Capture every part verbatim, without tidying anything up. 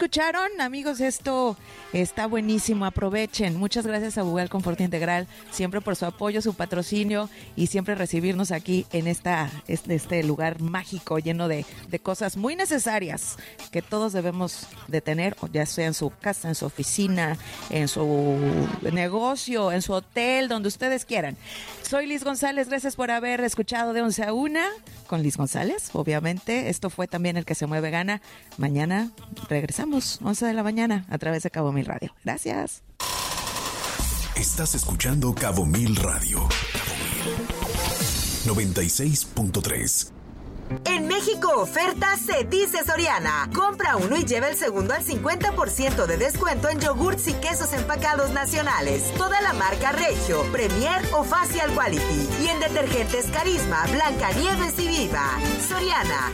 escucharon, amigos, esto está buenísimo, aprovechen. Muchas gracias a Bugal Confort Integral, siempre por su apoyo, su patrocinio y siempre recibirnos aquí en esta, este, este lugar mágico lleno de, de cosas muy necesarias que todos debemos de tener, ya sea en su casa, en su oficina, en su negocio, en su hotel, donde ustedes quieran. Soy Liz González, gracias por haber escuchado de once a una con Liz González, obviamente. Esto fue también El que se mueve gana. Mañana regresamos, once de la mañana, a través de Cabo Mil Radio. Gracias. Estás escuchando Cabo Mil Radio. noventa y seis punto tres. En México oferta se dice Soriana. Compra uno y lleva el segundo al cincuenta por ciento de descuento en yogurts y quesos empacados nacionales. Toda la marca Regio, Premier o Facial Quality. Y en detergentes Carisma, Blancanieves y Viva. Soriana.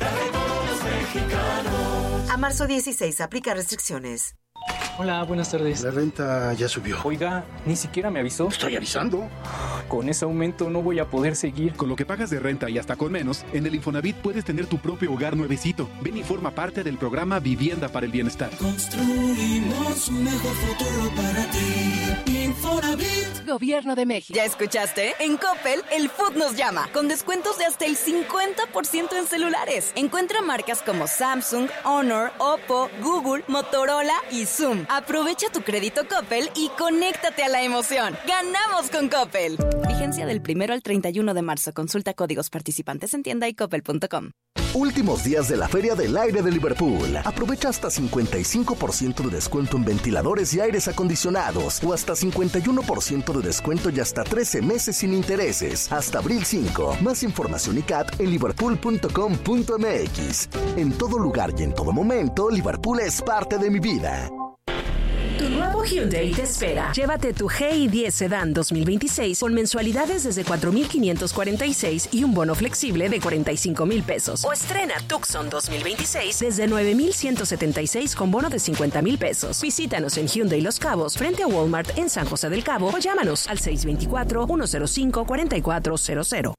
A marzo dieciséis aplica restricciones. Hola, buenas tardes. La renta ya subió. Oiga, ni siquiera me avisó. Estoy avisando. Con ese aumento no voy a poder seguir. Con lo que pagas de renta y hasta con menos, en el Infonavit puedes tener tu propio hogar nuevecito. Ven y forma parte del programa Vivienda para el Bienestar. Construimos un mejor futuro para ti. Infonavit. Gobierno de México. ¿Ya escuchaste? En Coppel, el Food nos llama. Con descuentos de hasta el cincuenta por ciento en celulares. Encuentra marcas como Samsung, Honor, Oppo, Google, Motorola y Zoom. Aprovecha tu crédito Coppel y conéctate a la emoción. ¡Ganamos con Coppel! Vigencia del primero al treinta y uno de marzo. Consulta códigos participantes en tienda y coppel punto com. Últimos días de la Feria del Aire de Liverpool. Aprovecha hasta cincuenta y cinco por ciento de descuento en ventiladores y aires acondicionados o hasta cincuenta y uno por ciento de descuento y hasta trece meses sin intereses. Hasta abril cinco. Más información y C A T en liverpool punto com punto m x. En todo lugar y en todo momento, Liverpool es parte de mi vida. Tu nuevo Hyundai te espera. Llévate tu G I diez Sedan dos mil veintiséis con mensualidades desde cuatro mil quinientos cuarenta y seis y un bono flexible de cuarenta y cinco mil pesos. O estrena Tucson dos mil veintiséis desde nueve mil ciento setenta y seis con bono de cincuenta mil pesos. Visítanos en Hyundai Los Cabos frente a Walmart en San José del Cabo o llámanos al seis dos cuatro, uno cero cinco, cuatro cuatro cero cero.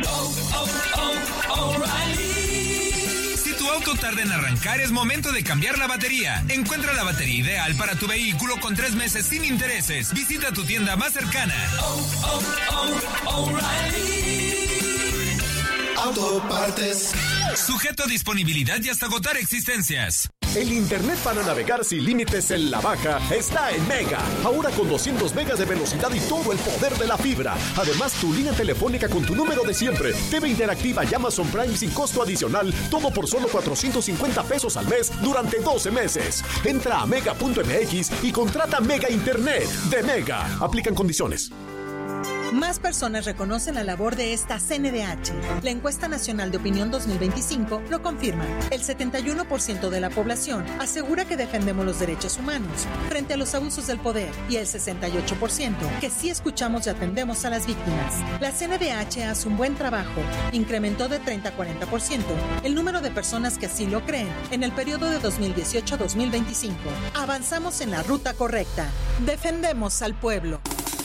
Si tu auto tarda en arrancar, es momento de cambiar la batería. Encuentra la batería ideal para tu vehículo con tres meses sin intereses. Visita tu tienda más cercana. Oh, oh, oh, O'Reilly Autopartes. Sujeto a disponibilidad y hasta agotar existencias. El internet para navegar sin límites en la baja está en Mega. Ahora con doscientos megas de velocidad y todo el poder de la fibra. Además, tu línea telefónica con tu número de siempre, T V interactiva y Amazon Prime sin costo adicional. Todo por solo cuatrocientos cincuenta pesos al mes durante doce meses. Entra a mega punto m x y contrata Mega Internet de Mega. Aplican condiciones. Más personas reconocen la labor de esta C N D H. La Encuesta Nacional de Opinión dos mil veinticinco lo confirma. El setenta y uno por ciento de la población asegura que defendemos los derechos humanos frente a los abusos del poder y el sesenta y ocho por ciento que sí escuchamos y atendemos a las víctimas. La C N D H hace un buen trabajo. Incrementó de treinta a cuarenta por ciento el número de personas que así lo creen en el periodo de dos mil dieciocho a dos mil veinticinco. Avanzamos en la ruta correcta. Defendemos al pueblo.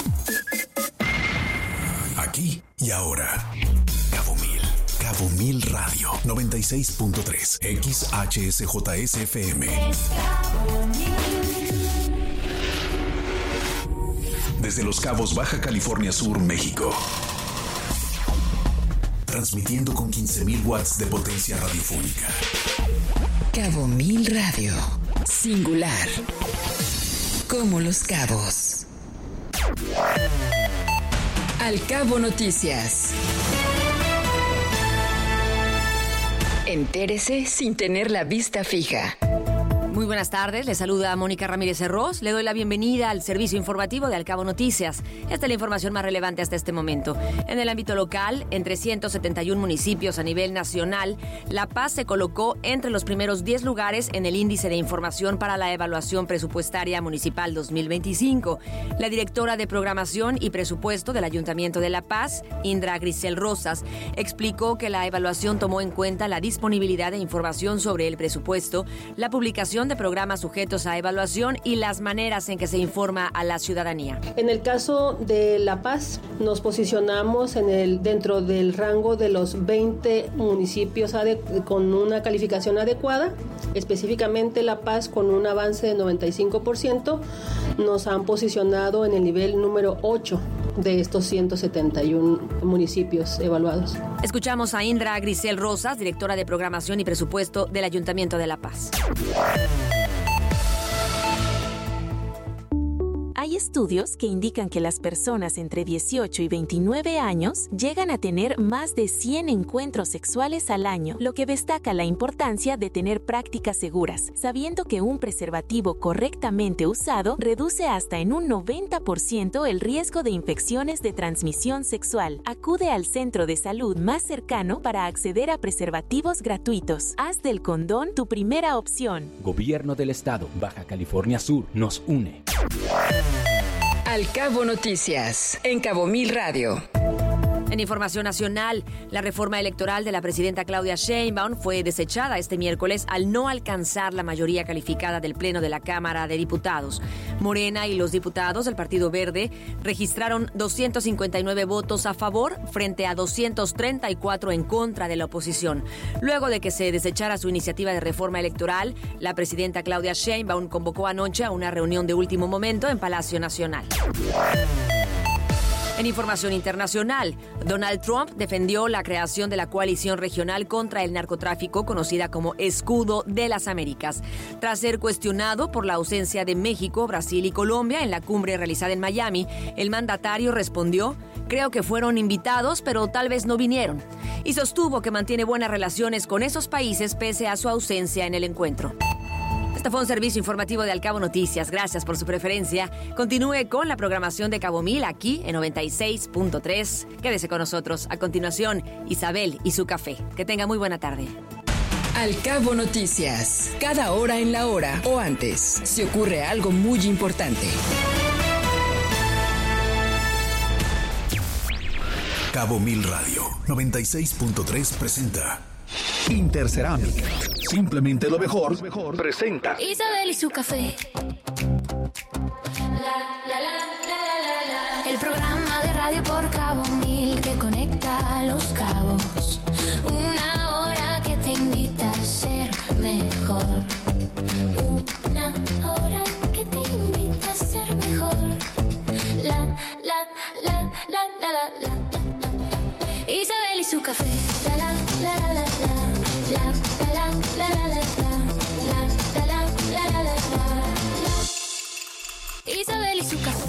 Aquí y ahora. Cabo Mil. Cabo Mil Radio. noventa y seis punto tres. X H S J S F M. Desde Los Cabos, Baja California Sur, México. Transmitiendo con quince mil watts de potencia radiofónica. Cabo Mil Radio. Singular. Como Los Cabos. Al Cabo Noticias. Entérese sin tener la vista fija. Muy buenas tardes, le saluda Mónica Ramírez Herroz. Le doy la bienvenida al servicio informativo de Al Cabo Noticias. Esta es la información más relevante hasta este momento. En el ámbito local, en trescientos setenta y uno municipios a nivel nacional, La Paz se colocó entre los primeros diez lugares en el índice de información para la evaluación presupuestaria municipal dos mil veinticinco. La directora de Programación y Presupuesto del Ayuntamiento de La Paz, Indra Grisel Rosas, explicó que la evaluación tomó en cuenta la disponibilidad de información sobre el presupuesto, la publicación selección de programas sujetos a evaluación y las maneras en que se informa a la ciudadanía. En el caso de La Paz, nos posicionamos en el, dentro del rango de los veinte municipios ade- con una calificación adecuada. Específicamente La Paz, con un avance de noventa y cinco por ciento, nos han posicionado en el nivel número ocho de estos ciento setenta y uno municipios evaluados. Escuchamos a Indra Grisel Rosas, directora de Programación y Presupuesto del Ayuntamiento de La Paz. Hay estudios que indican que las personas entre dieciocho y veintinueve años llegan a tener más de cien encuentros sexuales al año, lo que destaca la importancia de tener prácticas seguras, sabiendo que un preservativo correctamente usado reduce hasta en un noventa por ciento el riesgo de infecciones de transmisión sexual. Acude al centro de salud más cercano para acceder a preservativos gratuitos. Haz del condón tu primera opción. Gobierno del Estado, Baja California Sur, nos une. Al Cabo Noticias, en Cabo Mil Radio. En información nacional, la reforma electoral de la presidenta Claudia Sheinbaum fue desechada este miércoles al no alcanzar la mayoría calificada del Pleno de la Cámara de Diputados. Morena y los diputados del Partido Verde registraron doscientos cincuenta y nueve votos a favor frente a doscientos treinta y cuatro en contra de la oposición. Luego de que se desechara su iniciativa de reforma electoral, la presidenta Claudia Sheinbaum convocó anoche a una reunión de último momento en Palacio Nacional. En información internacional, Donald Trump defendió la creación de la coalición regional contra el narcotráfico, conocida como Escudo de las Américas. Tras ser cuestionado por la ausencia de México, Brasil y Colombia en la cumbre realizada en Miami, el mandatario respondió: "Creo que fueron invitados, pero tal vez no vinieron", y sostuvo que mantiene buenas relaciones con esos países pese a su ausencia en el encuentro. Este fue un servicio informativo de Al Cabo Noticias. Gracias por su preferencia. Continúe con la programación de Cabo Mil aquí en noventa y seis punto tres. Quédese con nosotros. A continuación, Isabel y su café. Que tenga muy buena tarde. Al Cabo Noticias, cada hora en la hora o antes, si ocurre algo muy importante. Cabo Mil Radio noventa y seis punto tres presenta Intercerámica, simplemente lo mejor, presenta Isabel y su café. La, la, la, la, la, la. El programa de radio por Cabo Mil que conecta los cabos. Una hora que te invita a ser mejor. Una hora que te invita a ser mejor. La, la, la, la, la, la, la. Isabel y su café. La, la, la, la, la, la. La, la, la, la, la, la. La, la, la, la, la, la. Isabel y su café.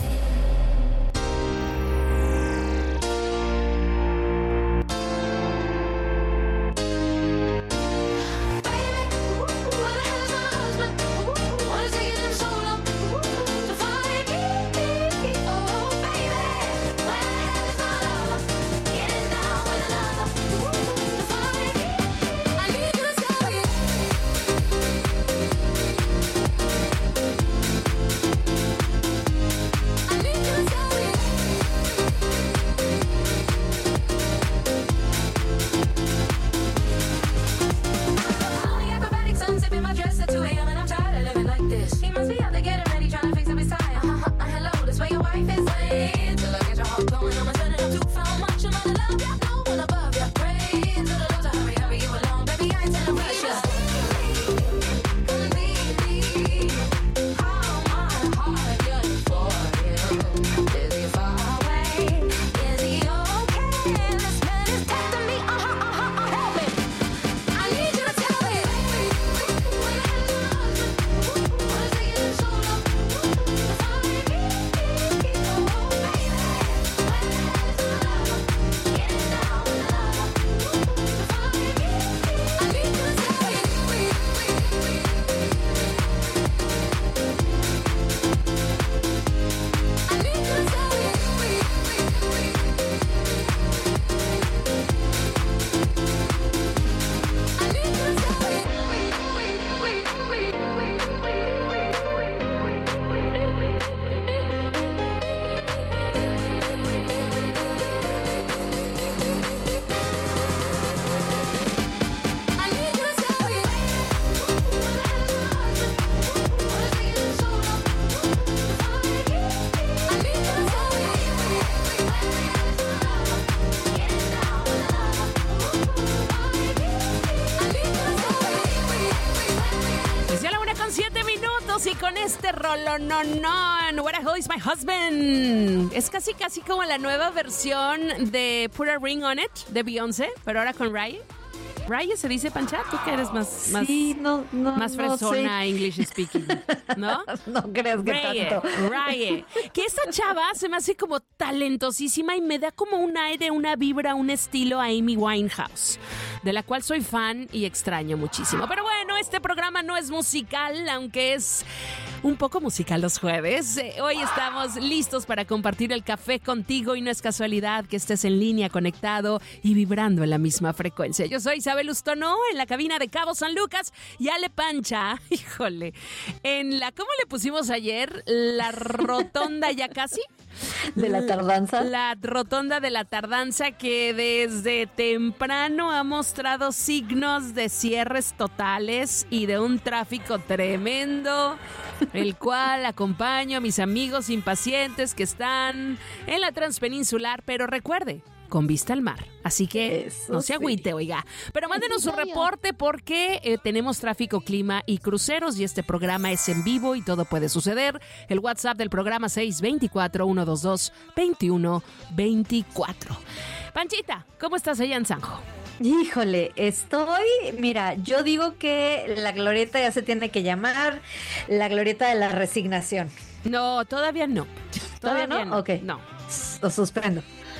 sí, con este rolo, no, no, What the Hell is My Husband. Es casi, casi como la nueva versión de Put a Ring on It, de Beyoncé, pero ahora con Rye. Rye se dice, Pancha, tú que eres más, más, sí, no, no, más fresona, no, sí. English speaking, ¿no? No creas que Rye, tanto. Rye. Que esta chava se me hace como talentosísima y me da como un aire, una vibra, un estilo a Amy Winehouse, de la cual soy fan y extraño muchísimo. Pero bueno, este programa no es musical, aunque es un poco musical los jueves. Eh, hoy estamos listos para compartir el café contigo y no es casualidad que estés en línea, conectado y vibrando en la misma frecuencia. Yo soy Isabel Ustono en la cabina de Cabo San Lucas y Ale Pancha, híjole, en la, ¿cómo le pusimos ayer? La rotonda ya casi. ¿De la tardanza? La rotonda de la tardanza que desde temprano ha mostrado signos de cierres totales y de un tráfico tremendo, el cual acompaño a mis amigos impacientes que están en la Transpeninsular, pero recuerde, con vista al mar. Así que Eso no se agüite, sí. oiga. Pero mándenos su reporte porque eh, tenemos tráfico, clima y cruceros y este programa es en vivo y todo puede suceder. El WhatsApp del programa seis dos cuatro, uno dos dos, dos uno dos cuatro. Panchita, ¿cómo estás allá en Sanjo? Híjole, estoy, mira, yo digo que la glorieta ya se tiene que llamar la glorieta de la resignación. No, todavía no. ¿Todavía, ¿Todavía no? no? Ok. No. Lo suspendo.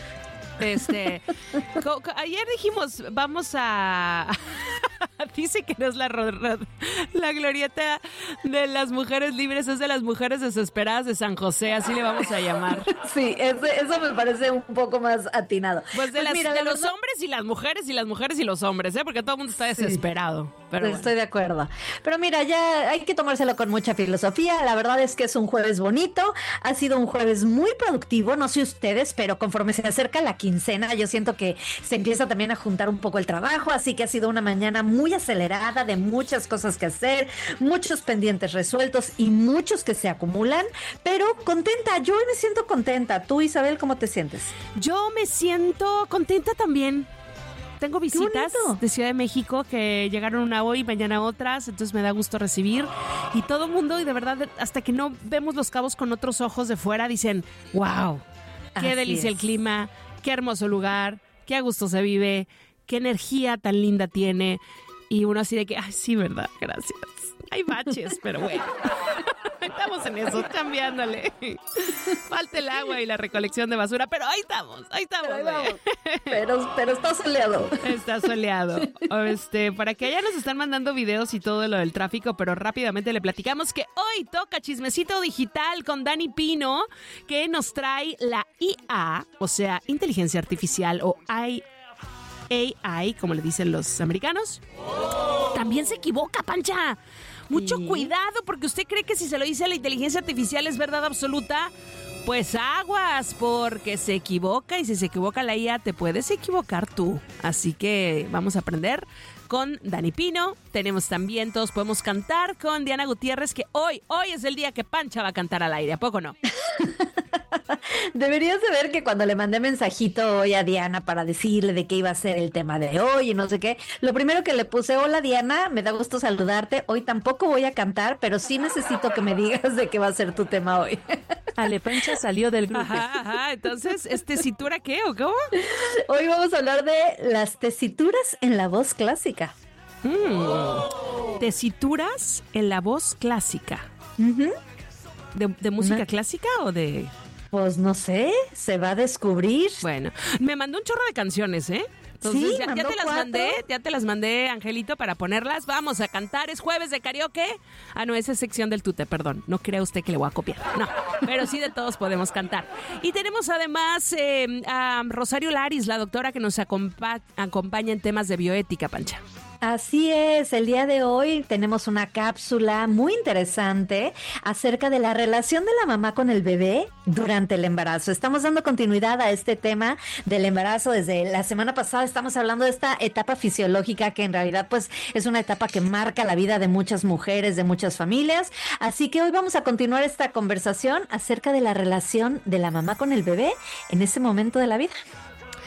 Este, co- co- ayer dijimos, vamos a... Dice que no es la, ro- ro- la glorieta de las mujeres libres, es de las mujeres desesperadas de San José, así le vamos a llamar. Sí, eso, eso me parece un poco más atinado. Pues de, pues las, mira, de la los verdad... hombres y las mujeres y las mujeres y los hombres, ¿eh? Porque todo el mundo está desesperado. Sí, pero estoy bueno. de acuerdo. Pero mira, ya hay que tomárselo con mucha filosofía. La verdad es que es un jueves bonito, ha sido un jueves muy productivo, no sé ustedes, pero conforme se acerca la quincena, yo siento que se empieza también a juntar un poco el trabajo, así que ha sido una mañana muy acelerada, de muchas cosas que hacer, muchos pendientes resueltos y muchos que se acumulan, pero contenta, yo hoy me siento contenta. Tú, Isabel, ¿cómo te sientes? Yo me siento contenta también. Tengo visitas de Ciudad de México que llegaron una hoy, mañana otras, entonces me da gusto recibir. Y todo el mundo, y de verdad, hasta que no vemos Los Cabos con otros ojos de fuera, dicen, wow, qué Así delicia es. El clima, qué hermoso lugar, qué a gusto se vive, qué energía tan linda tiene. Y uno así de que, ay, sí, verdad, gracias. Hay baches, pero bueno. Estamos en eso, cambiándole. Falta el agua y la recolección de basura, pero ahí estamos, ahí estamos. Pero, vamos. pero, pero está soleado. Está soleado. Este, para que allá nos están mandando videos y todo lo del tráfico, pero rápidamente le platicamos que hoy toca Chismecito Digital con Dani Pino, que nos trae la I A, o sea, inteligencia artificial o I A. A I, como le dicen los americanos. También se equivoca, Pancha. Mucho sí. cuidado, porque usted cree que si se lo dice a la inteligencia artificial es verdad absoluta. Pues aguas, porque se equivoca y si se equivoca la I A te puedes equivocar tú. Así que vamos a aprender con Dani Pino. Tenemos también, todos podemos cantar con Diana Gutiérrez, que hoy, hoy es el día que Pancha va a cantar al aire, ¿a poco no? Deberías de ver que cuando le mandé mensajito hoy a Diana para decirle de qué iba a ser el tema de hoy y no sé qué, lo primero que le puse, hola Diana, me da gusto saludarte, hoy tampoco voy a cantar, pero sí necesito que me digas de qué va a ser tu tema hoy. Ale Pancha salió del grupo. Ajá, ajá, entonces, ¿es tesitura qué o cómo? Hoy vamos a hablar de las tesituras en la voz clásica. Mm. Tesituras en la voz clásica. Uh-huh. ¿De, de música Una... clásica o de...? Pues no sé, se va a descubrir. Bueno, me mandó un chorro de canciones, ¿eh? Entonces sí, ya, ya te las cuatro. mandé, ya te las mandé, Angelito, para ponerlas. Vamos a cantar, es jueves de karaoke. Ah, no, esa es sección del tute, perdón. No crea usted que le voy a copiar. No, pero sí de todos podemos cantar. Y tenemos además eh, a Rosario Laris, la doctora que nos acompa- acompaña en temas de bioética, Pancha. Así es, el día de hoy tenemos una cápsula muy interesante acerca de la relación de la mamá con el bebé durante el embarazo. Estamos dando continuidad a este tema del embarazo. Desde la semana pasada estamos hablando de esta etapa fisiológica que en realidad pues es una etapa que marca la vida de muchas mujeres, de muchas familias. Así que hoy vamos a continuar esta conversación acerca de la relación de la mamá con el bebé en ese momento de la vida.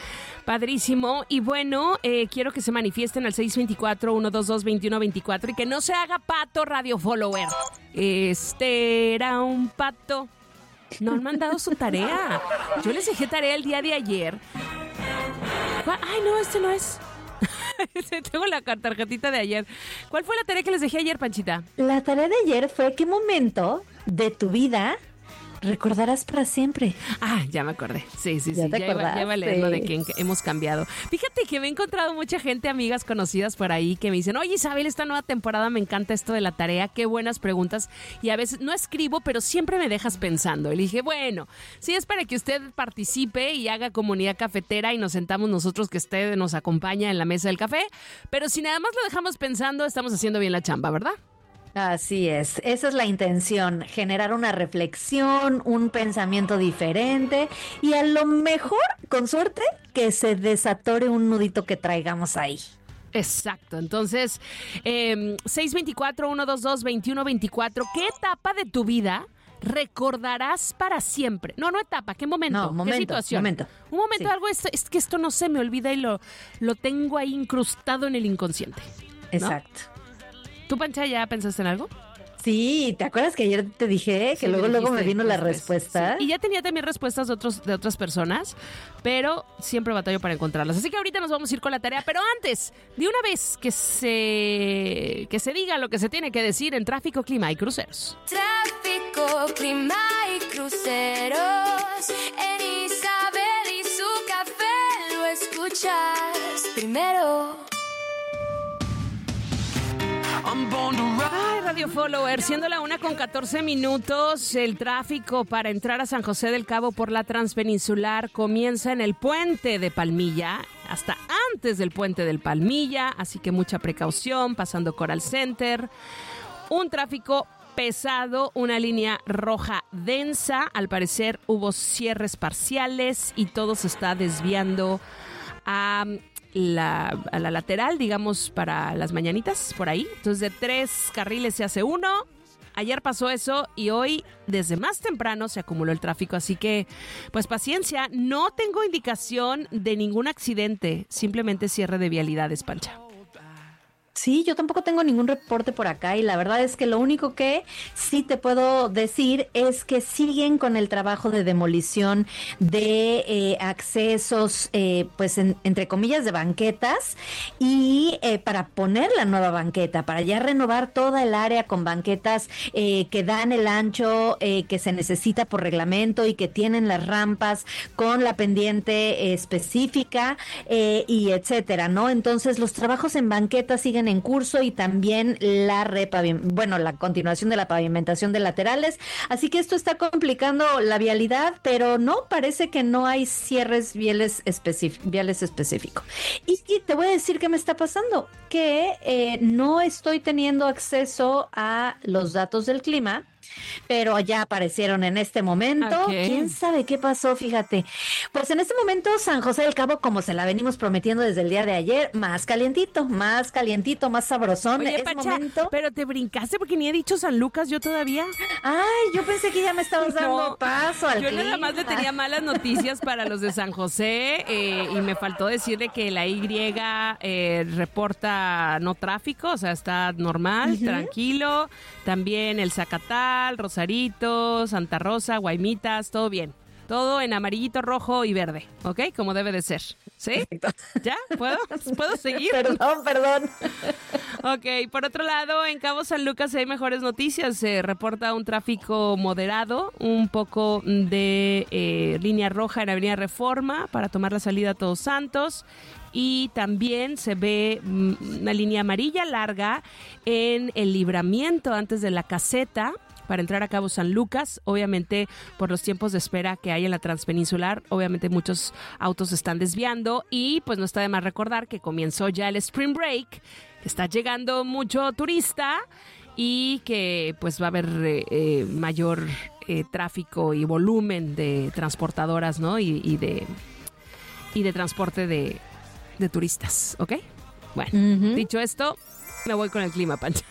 Padrísimo. Y bueno, eh, quiero que se manifiesten al seis dos cuatro, uno dos dos, dos uno dos cuatro y que no se haga pato radio follower. Este era un pato. No han mandado su tarea. Yo les dejé tarea el día de ayer. Ay, no, este no es. Tengo la tarjetita de ayer. ¿Cuál fue la tarea que les dejé ayer, Panchita? La tarea de ayer fue ¿qué momento de tu vida recordarás para siempre? Ah, ya me acordé. Sí, sí, ¿Ya sí. te Ya iba, acordaste? ya iba a leer lo de que hemos cambiado. Fíjate que me he encontrado mucha gente, amigas conocidas por ahí, que me dicen, oye, Isabel, esta nueva temporada me encanta esto de la tarea, qué buenas preguntas. Y a veces no escribo, pero siempre me dejas pensando. Y le dije, bueno, sí es para que usted participe y haga comunidad cafetera y nos sentamos nosotros, que usted nos acompaña en la mesa del café. Pero si nada más lo dejamos pensando, estamos haciendo bien la chamba, ¿verdad? Así es, esa es la intención, generar una reflexión, un pensamiento diferente y a lo mejor, con suerte, que se desatore un nudito que traigamos ahí. Exacto, entonces, eh, seis dos cuatro, uno dos dos, dos uno dos cuatro, ¿qué etapa de tu vida recordarás para siempre? No, no etapa, ¿qué momento? No, momento, ¿Qué situación? momento. Un momento, Sí. algo, es, es que esto no se me olvida y lo, lo tengo ahí incrustado en el inconsciente, ¿no? Exacto. ¿Tú, Pancha, ya pensaste en algo? Sí, ¿te acuerdas que ayer te dije que Sí, luego me luego me dijiste vino la después, respuesta? sí. Y ya tenía también respuestas de, otros, de otras personas, pero siempre batallo para encontrarlas. Así que ahorita nos vamos a ir con la tarea, pero antes, de una vez que se, que se diga lo que se tiene que decir en Tráfico, Clima y Cruceros. Tráfico, clima y cruceros. En Isabel y su café lo escuchas primero. Ay, Radio Follower, siendo la una con catorce minutos, el tráfico para entrar a San José del Cabo por la Transpeninsular comienza en el puente de Palmilla, hasta antes del puente del Palmilla, así que mucha precaución, pasando Coral Center. Un tráfico pesado, una línea roja densa, al parecer hubo cierres parciales y todo se está desviando a... La, a la lateral, digamos, para las mañanitas, por ahí. Entonces, de tres carriles se hace uno. Ayer pasó eso y hoy, desde más temprano, se acumuló el tráfico. Así que, pues, paciencia. No tengo indicación de ningún accidente. Simplemente cierre de vialidades, Pancha. Sí, yo tampoco tengo ningún reporte por acá y la verdad es que lo único que sí te puedo decir es que siguen con el trabajo de demolición de eh, accesos, eh, pues en, entre comillas, de banquetas y eh, para poner la nueva banqueta, para ya renovar toda el área con banquetas eh, que dan el ancho eh, que se necesita por reglamento y que tienen las rampas con la pendiente eh, específica eh, y etcétera, ¿no? Entonces los trabajos en banquetas siguen en curso y también la repavim- bueno, la continuación de la pavimentación de laterales, así que esto está complicando la vialidad, pero no, parece que no hay cierres viales, específic- viales específicos. Y, y te voy a decir qué me está pasando, que eh, no estoy teniendo acceso a los datos del clima, pero ya aparecieron en este momento. Okay. ¿Quién sabe qué pasó? Fíjate. Pues en este momento San José del Cabo, como se la venimos prometiendo desde el día de ayer, más calientito, más calientito, más sabrosón. Oye, es Pacha, momento. pero te brincaste porque ni he dicho San Lucas yo todavía. Ay, yo pensé que ya me estabas dando No, paso al yo clima. nada más le tenía malas noticias para los de San José eh, y me faltó decirle que la Y eh, reporta no tráfico, o sea, está normal, Ujú. tranquilo. También el Zacatal, Rosarito, Santa Rosa, Guaymitas, todo bien. Todo en amarillito, rojo y verde, ¿ok? Como debe de ser. ¿Sí? Perfecto. ¿Ya? ¿Puedo? ¿Puedo seguir? Perdón, perdón. Ok, por otro lado, en Cabo San Lucas hay mejores noticias. Se reporta un tráfico moderado, un poco de eh, línea roja en Avenida Reforma para tomar la salida a Todos Santos. Y también se ve mm, una línea amarilla larga en el libramiento antes de la caseta para entrar a Cabo San Lucas, obviamente por los tiempos de espera que hay en la Transpeninsular, obviamente muchos autos se están desviando y pues no está de más recordar que comenzó ya el Spring Break, que está llegando mucho turista y que pues va a haber eh, eh, mayor eh, tráfico y volumen de transportadoras, ¿no? Y, y de y de transporte de, de turistas, ¿ok? Bueno, Uh-huh. dicho esto, me voy con el clima, Pancha.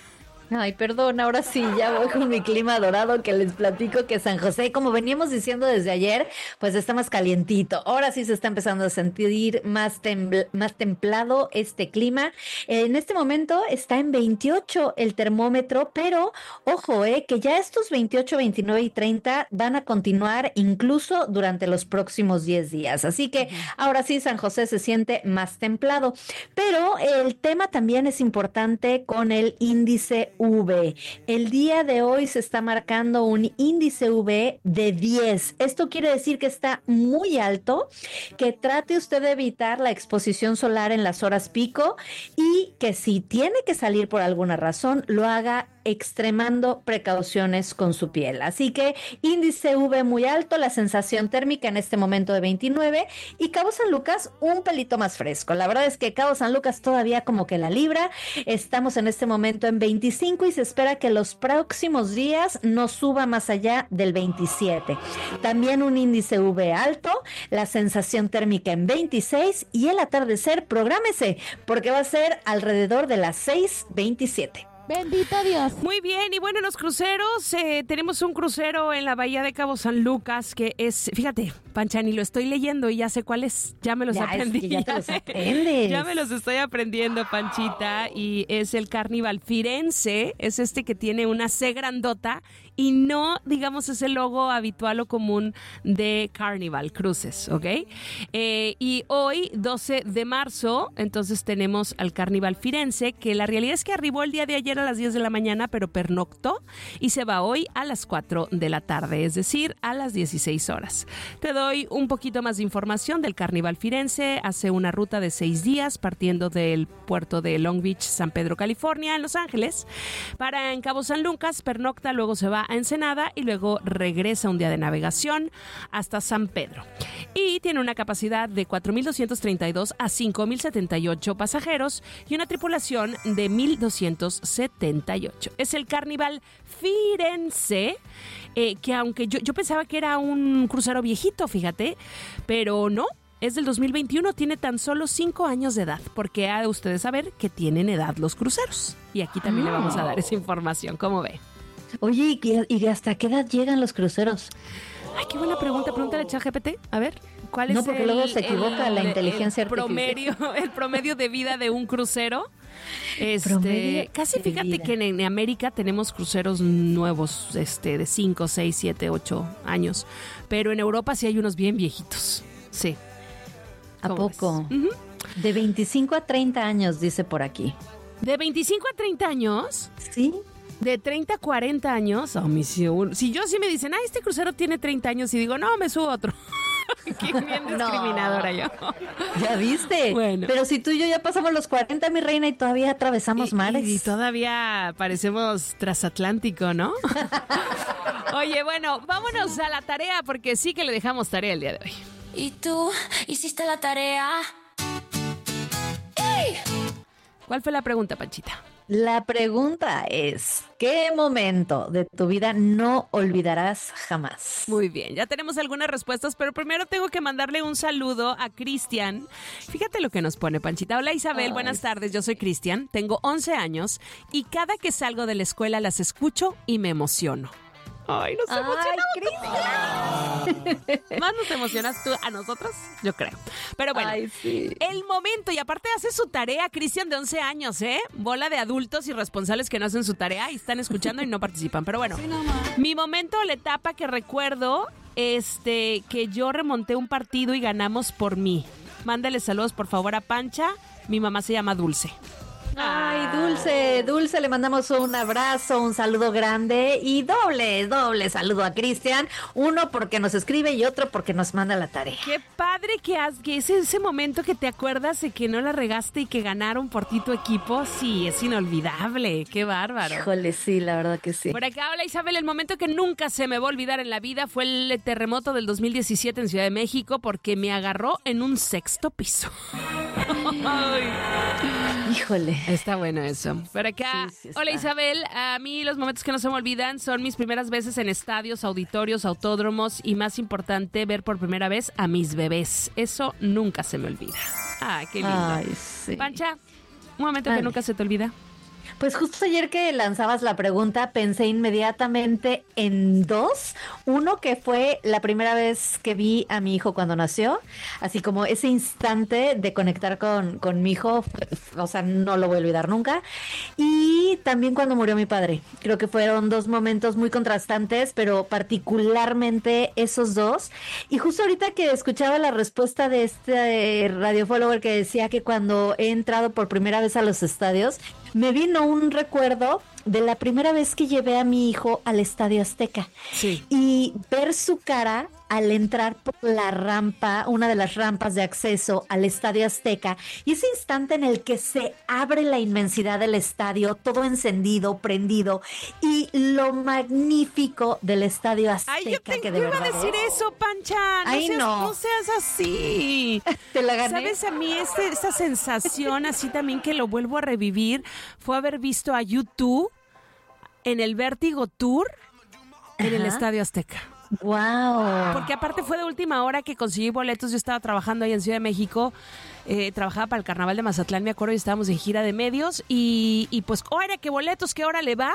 Ay, perdón, ahora sí, ya voy con mi clima dorado que les platico que San José, como veníamos diciendo desde ayer, pues está más calientito. Ahora sí se está empezando a sentir más, tembl- más templado este clima. En este momento está en veintiocho el termómetro, pero ojo, eh, que ya estos veintiocho, veintinueve y treinta van a continuar incluso durante los próximos diez días. Así que ahora sí San José se siente más templado. Pero el tema también es importante con el índice U V. El día de hoy se está marcando un índice U V de diez. Esto quiere decir que está muy alto, que trate usted de evitar la exposición solar en las horas pico y que si tiene que salir por alguna razón, lo haga extremando precauciones con su piel. Así que índice U V muy alto, la sensación térmica en este momento de veintinueve y Cabo San Lucas un pelito más fresco. La verdad es que Cabo San Lucas todavía como que la libra. Estamos en este momento en veinticinco y se espera que los próximos días no suba más allá del veintisiete. También un índice U V alto, la sensación térmica en veintiséis y el atardecer, prográmese, porque va a ser alrededor de las seis veintisiete. Bendito Dios. Muy bien, y bueno, en los cruceros, eh, tenemos un crucero en la bahía de Cabo San Lucas que es, fíjate, Panchani, lo estoy leyendo y ya sé cuál es, ya me los ya aprendí. Es que ya te los aprendes. Ya me los estoy aprendiendo, Panchita, y es el Carnival Firenze, es este que tiene una C grandota y no, digamos, es el logo habitual o común de Carnival Cruises, ¿ok? Eh, y hoy, doce de marzo, entonces tenemos al Carnival Firenze, que la realidad es que arribó el día de ayer a las diez de la mañana, pero pernoctó y se va hoy a las cuatro de la tarde, es decir, a las dieciséis horas. Te doy un poquito más de información del Carnival Firenze. Hace una ruta de seis días partiendo del puerto de Long Beach, San Pedro, California, en Los Ángeles, para en Cabo San Lucas, pernocta, luego se va a Ensenada y luego regresa un día de navegación hasta San Pedro. Y tiene una capacidad de cuatro mil doscientos treinta y dos a cinco mil setenta y ocho pasajeros y una tripulación de mil doscientos setenta y ocho. Es el Carnival Firenze, eh, que aunque yo, yo pensaba que era un crucero viejito, fíjate, pero no. Es del dos mil veintiuno, tiene tan solo cinco años de edad, porque ha de ustedes saber que tienen edad los cruceros. Y aquí también oh. le vamos a dar esa información, ¿cómo ve? Oye, ¿y, ¿y hasta qué edad llegan los cruceros? Ay, qué buena pregunta. Pregúntale a ChatGPT. A ver, ¿cuál es no, porque el, luego se equivoca el, la inteligencia el promedio, el promedio de vida de un crucero? Este, casi fíjate vida. que en, en América tenemos cruceros nuevos, este, de cinco, seis, siete, ocho años. Pero en Europa sí hay unos bien viejitos. Sí. ¿A poco? Uh-huh. De veinticinco a treinta años, dice por aquí. ¿De veinticinco a treinta años? Sí. De treinta a cuarenta años, oh, mi, si, si yo sí me dicen, ah, este crucero tiene treinta años, y digo, no, me subo otro. Qué bien discriminadora no. yo. ¿Ya viste? Bueno. Pero si tú y yo ya pasamos los cuarenta, mi reina, y todavía atravesamos y, mares. Y, y todavía parecemos transatlántico, ¿no? Oye, bueno, vámonos a la tarea, porque sí que le dejamos tarea el día de hoy. ¿Y tú hiciste la tarea? ¡Ey! ¿Cuál fue la pregunta, Panchita? La pregunta es, ¿qué momento de tu vida no olvidarás jamás? Muy bien, ya tenemos algunas respuestas, pero primero tengo que mandarle un saludo a Cristian. Fíjate lo que nos pone, Panchita. Hola, Isabel, Ay. buenas tardes, yo soy Cristian, tengo once años y cada que salgo de la escuela las escucho y me emociono. Ay, nos emocionamos. Cristian. ¿Más nos emocionas tú a nosotros? Yo creo. Pero bueno, Ay, sí. el momento, y aparte hace su tarea, Cristian, de once años, ¿eh? Bola de adultos irresponsables que no hacen su tarea y están escuchando y no participan. Pero bueno, sí, no, mi momento, la etapa que recuerdo, este, que yo remonté un partido y ganamos por mí. Mándale saludos, por favor, a Pancha. Mi mamá se llama Dulce. Ay, Dulce, Dulce, le mandamos un abrazo, un saludo grande y doble, doble saludo a Cristian. Uno porque nos escribe y otro porque nos manda la tarea. Qué padre que, has, que es ese momento que te acuerdas de que no la regaste y que ganaron por ti tu equipo. Sí, es inolvidable. Qué bárbaro. Híjole, sí, la verdad que sí. Por acá, hola Isabel, el momento que nunca se me va a olvidar en la vida fue el terremoto del dos mil diecisiete en Ciudad de México porque me agarró en un sexto piso. Híjole. Está bueno eso. Por acá, sí, sí hola Isabel, a mí los momentos que no se me olvidan son mis primeras veces en estadios, auditorios, autódromos y más importante, ver por primera vez a mis bebés. Eso nunca se me olvida. Ah, qué lindo. Ay, sí. Pancha, un momento Ay. que nunca se te olvida. Pues justo ayer que lanzabas la pregunta, pensé inmediatamente en dos. Uno que fue la primera vez que vi a mi hijo cuando nació, así como ese instante de conectar con, con mi hijo, o sea, no lo voy a olvidar nunca. Y también cuando murió mi padre. Creo que fueron dos momentos muy contrastantes, pero particularmente esos dos. Y justo ahorita que escuchaba la respuesta de este eh, radio follower que decía que cuando he entrado por primera vez a los estadios, me vino un recuerdo de la primera vez que llevé a mi hijo al Estadio Azteca. Sí. Y ver su cara al entrar por la rampa, una de las rampas de acceso al Estadio Azteca, y ese instante en el que se abre la inmensidad del estadio, todo encendido, prendido, y lo magnífico del Estadio Azteca. Ay, yo te que de iba verdad a decir es. eso, Pancha. No Ay, seas, no. no seas así. Te la gané. ¿Sabes? A mí este, esta sensación así también que lo vuelvo a revivir fue haber visto a U dos en el Vértigo Tour en el Ajá. Estadio Azteca. Wow. Porque aparte fue de última hora que conseguí boletos. Yo estaba trabajando ahí en Ciudad de México, eh, trabajaba para el Carnaval de Mazatlán, me acuerdo, y estábamos en gira de medios y, y pues, ¡ora, qué boletos, qué hora le va!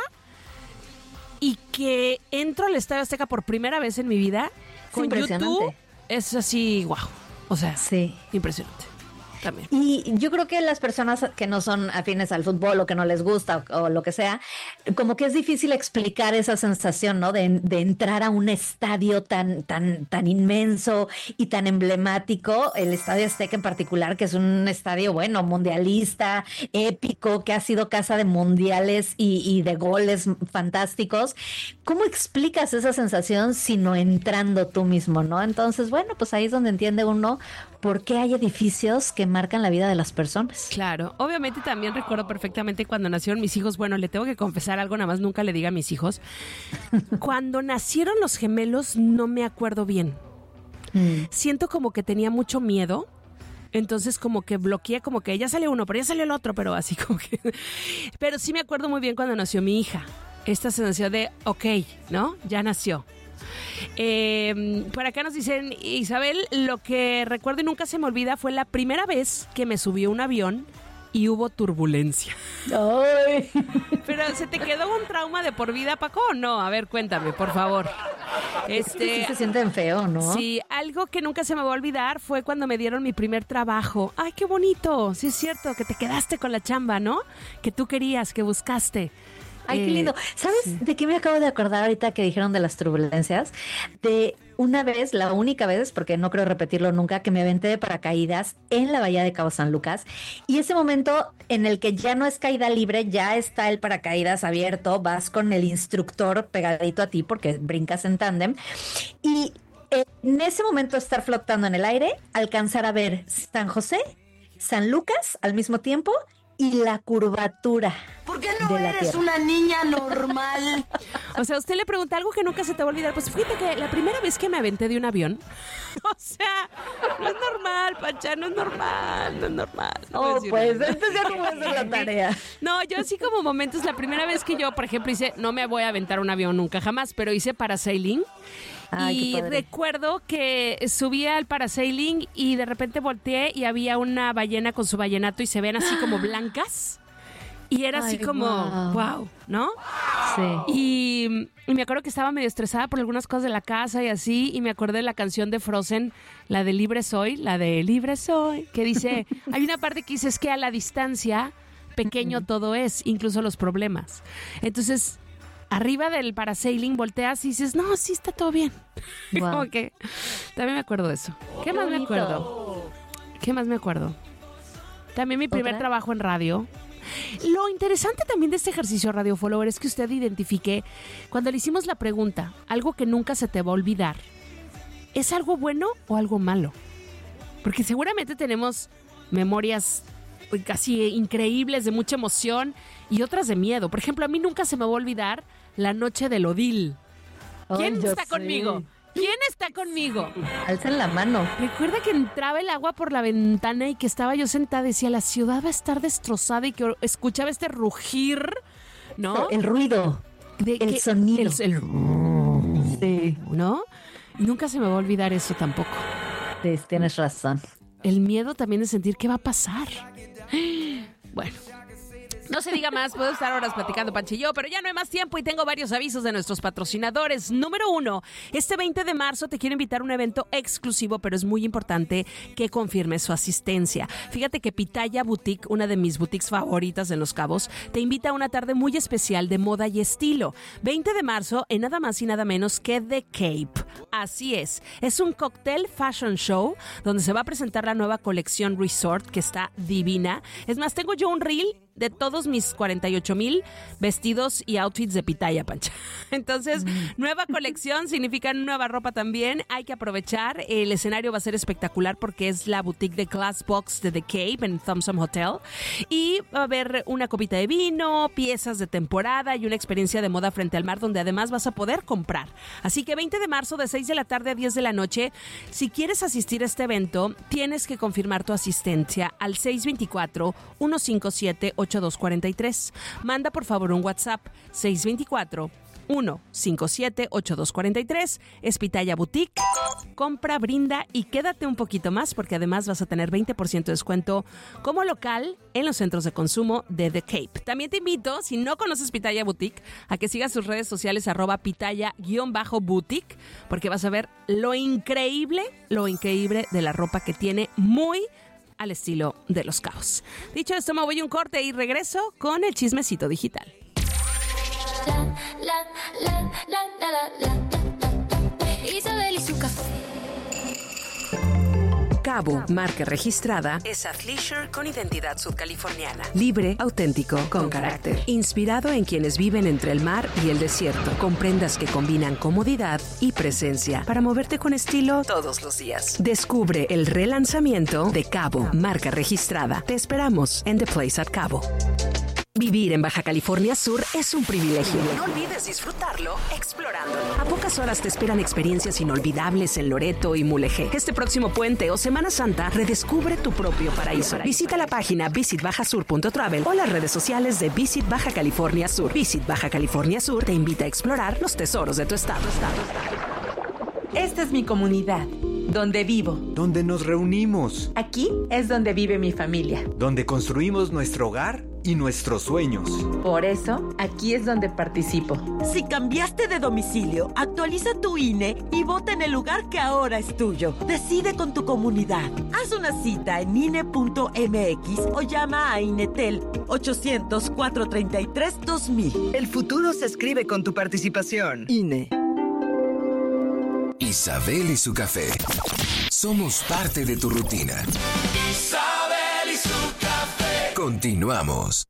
Y que entro al Estadio Azteca por primera vez en mi vida con impresionante. YouTube, es así, wow. O sea, sí, impresionante. También. Y yo creo que las personas que no son afines al fútbol o que no les gusta o, o lo que sea, como que es difícil explicar esa sensación, ¿no? De, de entrar a un estadio tan, tan, tan inmenso y tan emblemático, el Estadio Azteca en particular, que es un estadio, bueno, mundialista, épico, que ha sido casa de mundiales y, y de goles fantásticos. ¿Cómo explicas esa sensación sino entrando tú mismo, no? Entonces, bueno, pues ahí es donde entiende uno por qué hay edificios que marcan la vida de las personas. Claro, obviamente también recuerdo perfectamente cuando nacieron mis hijos. Bueno, le tengo que confesar algo, nada más nunca le diga a mis hijos. Cuando nacieron los gemelos no me acuerdo bien. Mm. Siento como que tenía mucho miedo. Entonces como que bloqueé, como que ya salió uno, pero ya salió el otro, pero así como que... Pero sí me acuerdo muy bien cuando nació mi hija. Esta sensación de, ok, ¿no? Ya nació. Eh, por acá nos dicen, Isabel, lo que recuerdo y nunca se me olvida fue la primera vez que me subí a un avión y hubo turbulencia. Ay. Pero ¿se te quedó un trauma de por vida, Paco, o no? A ver, cuéntame, por favor. Este, sí se sienten feo, ¿no? Sí, algo que nunca se me va a olvidar fue cuando me dieron mi primer trabajo. Ay, qué bonito. Sí es cierto, que te quedaste con la chamba, ¿no? Que tú querías, que buscaste. Ay, eh, qué lindo. ¿Sabes sí. de qué me acabo de acordar ahorita que dijeron de las turbulencias? De una vez, la única vez, porque no creo repetirlo nunca, que me aventé de paracaídas en la bahía de Cabo San Lucas. Y ese momento en el que ya no es caída libre, ya está el paracaídas abierto, vas con el instructor pegadito a ti porque brincas en tándem. Y en ese momento estar flotando en el aire, alcanzar a ver San José, San Lucas al mismo tiempo y la curvatura. ¿Por qué no eres una niña normal? O sea, usted le pregunta algo que nunca se te va a olvidar. Pues fíjate que la primera vez que me aventé de un avión, o sea, no es normal, Pancha, no es normal, no es normal. No oh, pues, entonces ya no voy a hacer la tarea. No, yo así como momentos, la primera vez que yo, por ejemplo, hice, no me voy a aventar un avión nunca jamás, pero hice parasailing. Ay, y recuerdo que subía al parasailing y de repente volteé y había una ballena con su ballenato y se ven así como blancas. Y era así Ay, como, wow. wow, ¿no? Sí. Y, y me acuerdo que estaba medio estresada por algunas cosas de la casa y así, y me acordé de la canción de Frozen, la de Libre Soy, la de Libre Soy, que dice, hay una parte que dice, es que a la distancia, pequeño todo es, incluso los problemas. Entonces, arriba del parasailing volteas y dices, no, sí está todo bien. Wow. Como que también me acuerdo de eso. ¿Qué, ¿Qué más bonito. me acuerdo? ¿Qué más me acuerdo? También mi primer ¿Otra? trabajo en radio. Lo interesante también de este ejercicio Radio Follower es que usted identifique, cuando le hicimos la pregunta, algo que nunca se te va a olvidar, ¿es algo bueno o algo malo? Porque seguramente tenemos memorias casi increíbles de mucha emoción y otras de miedo. Por ejemplo, a mí nunca se me va a olvidar la noche del Odil. ¿Quién oh, está sé. conmigo? ¿Quién está conmigo? Alzan la mano. Recuerda que entraba el agua por la ventana y que estaba yo sentada, decía, la ciudad va a estar destrozada, y que escuchaba este rugir, ¿no? El ruido, de el sonido. El, el, sí. ¿No? Y nunca se me va a olvidar eso tampoco. Sí, tienes razón. El miedo también de sentir qué va a pasar. Bueno, No se diga más, puedo estar horas platicando Pancha y yo, pero ya no hay más tiempo y tengo varios avisos de nuestros patrocinadores. Número uno, este veinte de marzo te quiero invitar a un evento exclusivo, pero es muy importante que confirmes su asistencia. Fíjate que Pitaya Boutique, una de mis boutiques favoritas en Los Cabos, te invita a una tarde muy especial de moda y estilo. veinte de marzo en nada más y nada menos que The Cape. Así es, es un cóctel fashion show donde se va a presentar la nueva colección Resort, que está divina. Es más, tengo yo un reel de todos mis cuarenta y ocho mil vestidos y outfits de Pitaya, Pancha. Entonces, mm. nueva colección significa nueva ropa también. Hay que aprovechar. El escenario va a ser espectacular porque es la boutique de Glass Box de The Cape en Thompson Hotel. Y va a haber una copita de vino, piezas de temporada y una experiencia de moda frente al mar donde además vas a poder comprar. Así que veinte de marzo de seis de la tarde a diez de la noche. Si quieres asistir a este evento, tienes que confirmar tu asistencia al seis dos cuatro, uno cinco siete, ocho dos cuatro tres. Manda por favor un WhatsApp seis dos cuatro, uno cinco siete, ocho dos cuatro tres. Es Pitaya Boutique. Compra, brinda y quédate un poquito más porque además vas a tener veinte por ciento de descuento como local en los centros de consumo de The Cape. También te invito, si no conoces Pitaya Boutique, a que sigas sus redes sociales arroba pitaya-boutique porque vas a ver lo increíble, lo increíble de la ropa que tiene muy al estilo de Los Cabos. Dicho esto, me voy a un corte y regreso con el chismecito digital. La, la, la, la, la, la, la. Isabel y su café. Cabo, marca registrada, es athleisure con identidad sudcaliforniana. Libre, auténtico, con carácter. Inspirado en quienes viven entre el mar y el desierto. Con prendas que combinan comodidad y presencia para moverte con estilo todos los días. Descubre el relanzamiento de Cabo, marca registrada. Te esperamos en The Place at Cabo. Vivir en Baja California Sur es un privilegio. No olvides disfrutarlo explorándolo. A pocas horas te esperan experiencias inolvidables en Loreto y Mulegé. Este próximo puente o Semana Santa, redescubre tu propio paraíso. Visita la página visit baja sur punto travel o las redes sociales de Visit Baja California Sur. Visit Baja California Sur te invita a explorar los tesoros de tu estado. Esta es mi comunidad, donde vivo. Donde nos reunimos. Aquí es donde vive mi familia. Donde construimos nuestro hogar y nuestros sueños. Por eso, aquí es donde participo. Si cambiaste de domicilio, actualiza tu I N E y vota en el lugar que ahora es tuyo. Decide con tu comunidad. Haz una cita en I N E punto M X o llama a INETEL ochocientos, cuatrocientos treinta y tres, dos mil. El futuro se escribe con tu participación. I N E. Isabel y su café. Somos parte de tu rutina. Isabel y su café. Continuamos.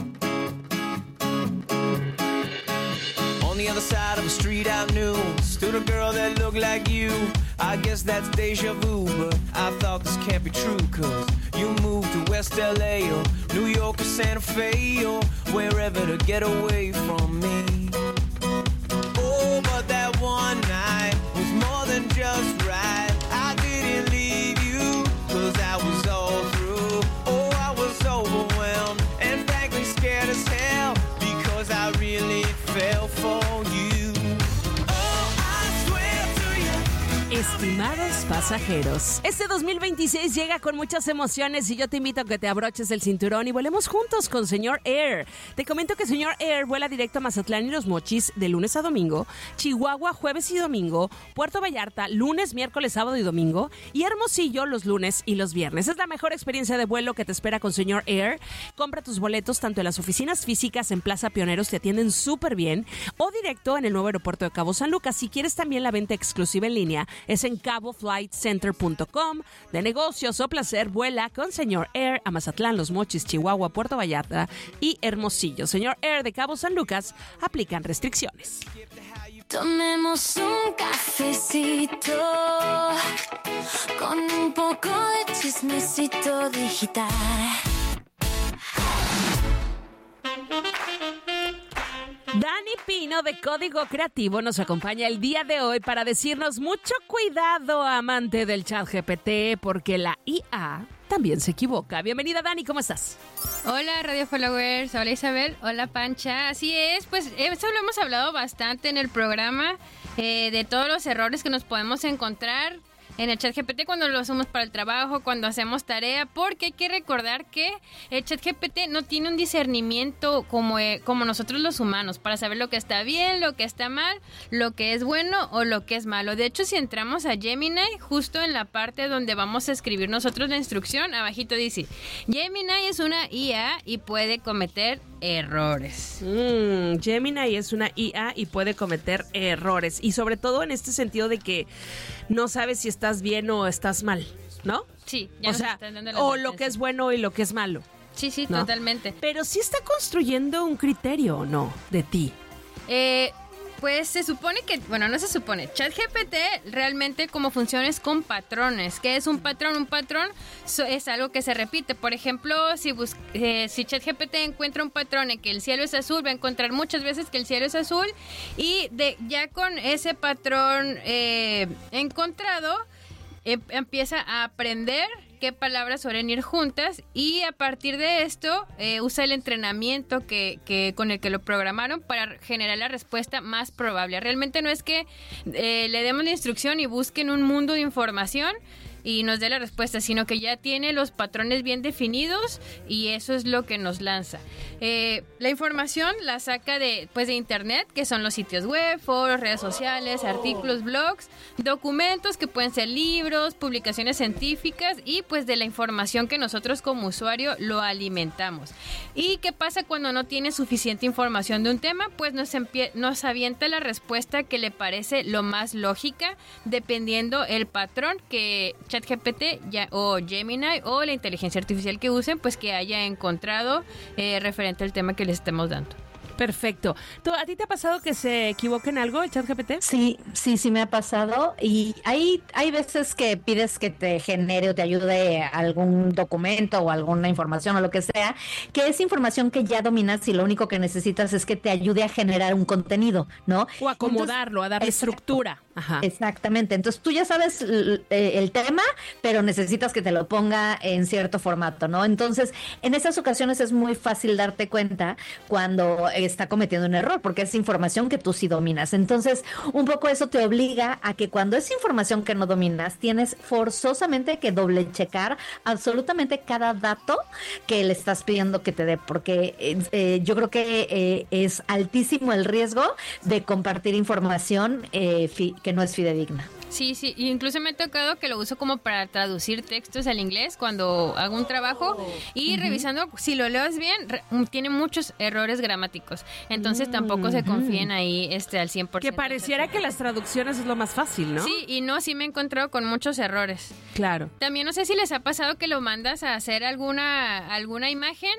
On the other side of the street I knew stood a girl that looked like you. I guess that's deja vu, but I thought this can't be true, cause you moved to West L A or New York or Santa Fe or wherever to get away from me. Oh, but that one night was more than just right. I didn't leave you, cause I was all through. Oh, I was overwhelmed and frankly scared as hell, because I really fell for you. Oh, I swear to you. Estimados pasajeros, este dos mil veintiséis llega con muchas emociones y yo te invito a que te abroches el cinturón y volemos juntos con Señor Air. Te comento que Señor Air vuela directo a Mazatlán y Los Mochis de lunes a domingo, Chihuahua jueves y domingo, Puerto Vallarta lunes, miércoles, sábado y domingo y Hermosillo los lunes y los viernes. Es la mejor experiencia de vuelo que te espera con Señor Air. Compra tus boletos tanto en las oficinas físicas en Plaza Pioneros, te atienden súper bien, o directo en el nuevo aeropuerto de Cabo San Lucas. Si quieres también la venta exclusiva en línea, es en cabo flight center punto com. De negocios o placer, vuela con Señor Air a Mazatlán, Los Mochis, Chihuahua, Puerto Vallarta y Hermosillo. Señor Air de Cabo San Lucas, aplican restricciones. Tomemos un cafecito con un poco de chismecito digital. Dani Pino de Código Creativo nos acompaña el día de hoy para decirnos mucho cuidado, amante del chat G P T, porque la I A también se equivoca. Bienvenida, Dani, ¿cómo estás? Hola, Radio Followers. Hola, Isabel. Hola, Pancha. Así es, pues eso lo hemos hablado bastante en el programa, eh, de todos los errores que nos podemos encontrar en el ChatGPT cuando lo usamos para el trabajo, cuando hacemos tarea, porque hay que recordar que el ChatGPT no tiene un discernimiento como, eh, como nosotros los humanos, para saber lo que está bien, lo que está mal, lo que es bueno o lo que es malo. De hecho, si entramos a Gemini, justo en la parte donde vamos a escribir nosotros la instrucción, abajito dice, Gemini es una I A y puede cometer errores. Mm, Gemini es una I A y puede cometer errores. Y sobre todo en este sentido de que no sabes si estás bien o estás mal, ¿no? Sí, ya o nos sea, están dando la o advertencia. lo que es bueno y lo que es malo. Sí, sí, ¿no? totalmente. Pero sí está construyendo un criterio, ¿o no? De ti. Eh... Pues se supone que, bueno, no se supone. ChatGPT realmente como funciona es con patrones. ¿Qué es un patrón? Un patrón so, es algo que se repite. Por ejemplo, si, bus, eh, si ChatGPT encuentra un patrón en que el cielo es azul, va a encontrar muchas veces que el cielo es azul. Y de, ya con ese patrón eh, encontrado, eh, empieza a aprender qué palabras suelen ir juntas y a partir de esto eh, usa el entrenamiento que, que con el que lo programaron para generar la respuesta más probable. Realmente no es que eh, le demos la instrucción y busquen un mundo de información y nos dé la respuesta, sino que ya tiene los patrones bien definidos y eso es lo que nos lanza. Eh, la información la saca de, pues, de internet, que son los sitios web, foros, redes sociales, artículos, blogs, documentos que pueden ser libros, publicaciones científicas y pues de la información que nosotros como usuario lo alimentamos. ¿Y qué pasa cuando no tiene suficiente información de un tema? Pues nos, empie- nos avienta la respuesta que le parece lo más lógica, dependiendo el patrón que ChatGPT ya, o Gemini o la inteligencia artificial que usen, pues que haya encontrado eh, referente al tema que les estemos dando. Perfecto. ¿Tú, ¿A ti te ha pasado que se equivoque en algo el ChatGPT? Sí, sí, sí me ha pasado y hay, hay veces que pides que te genere o te ayude algún documento o alguna información o lo que sea, que es información que ya dominas y lo único que necesitas es que te ayude a generar un contenido, ¿no? O acomodarlo, Entonces, a darle exacto, estructura. Ajá. Exactamente. Entonces tú ya sabes el, el tema, pero necesitas que te lo ponga en cierto formato, ¿no? Entonces, en esas ocasiones es muy fácil darte cuenta cuando está cometiendo un error, porque es información que tú sí dominas. Entonces, un poco eso te obliga a que cuando es información que no dominas, tienes forzosamente que doble checar absolutamente cada dato que le estás pidiendo que te dé, porque eh, yo creo que eh, es altísimo el riesgo de compartir información eh, fi- que no es fidedigna. Sí, sí, incluso me ha tocado que lo uso como para traducir textos al inglés cuando hago un trabajo y uh-huh. revisando, si lo lees bien, re- tiene muchos errores gramáticos, entonces uh-huh. tampoco se confíen ahí este, al cien por ciento. Que pareciera que las traducciones es lo más fácil, ¿no? Sí, y no, sí me he encontrado con muchos errores. Claro. También no sé si les ha pasado que lo mandas a hacer alguna, alguna imagen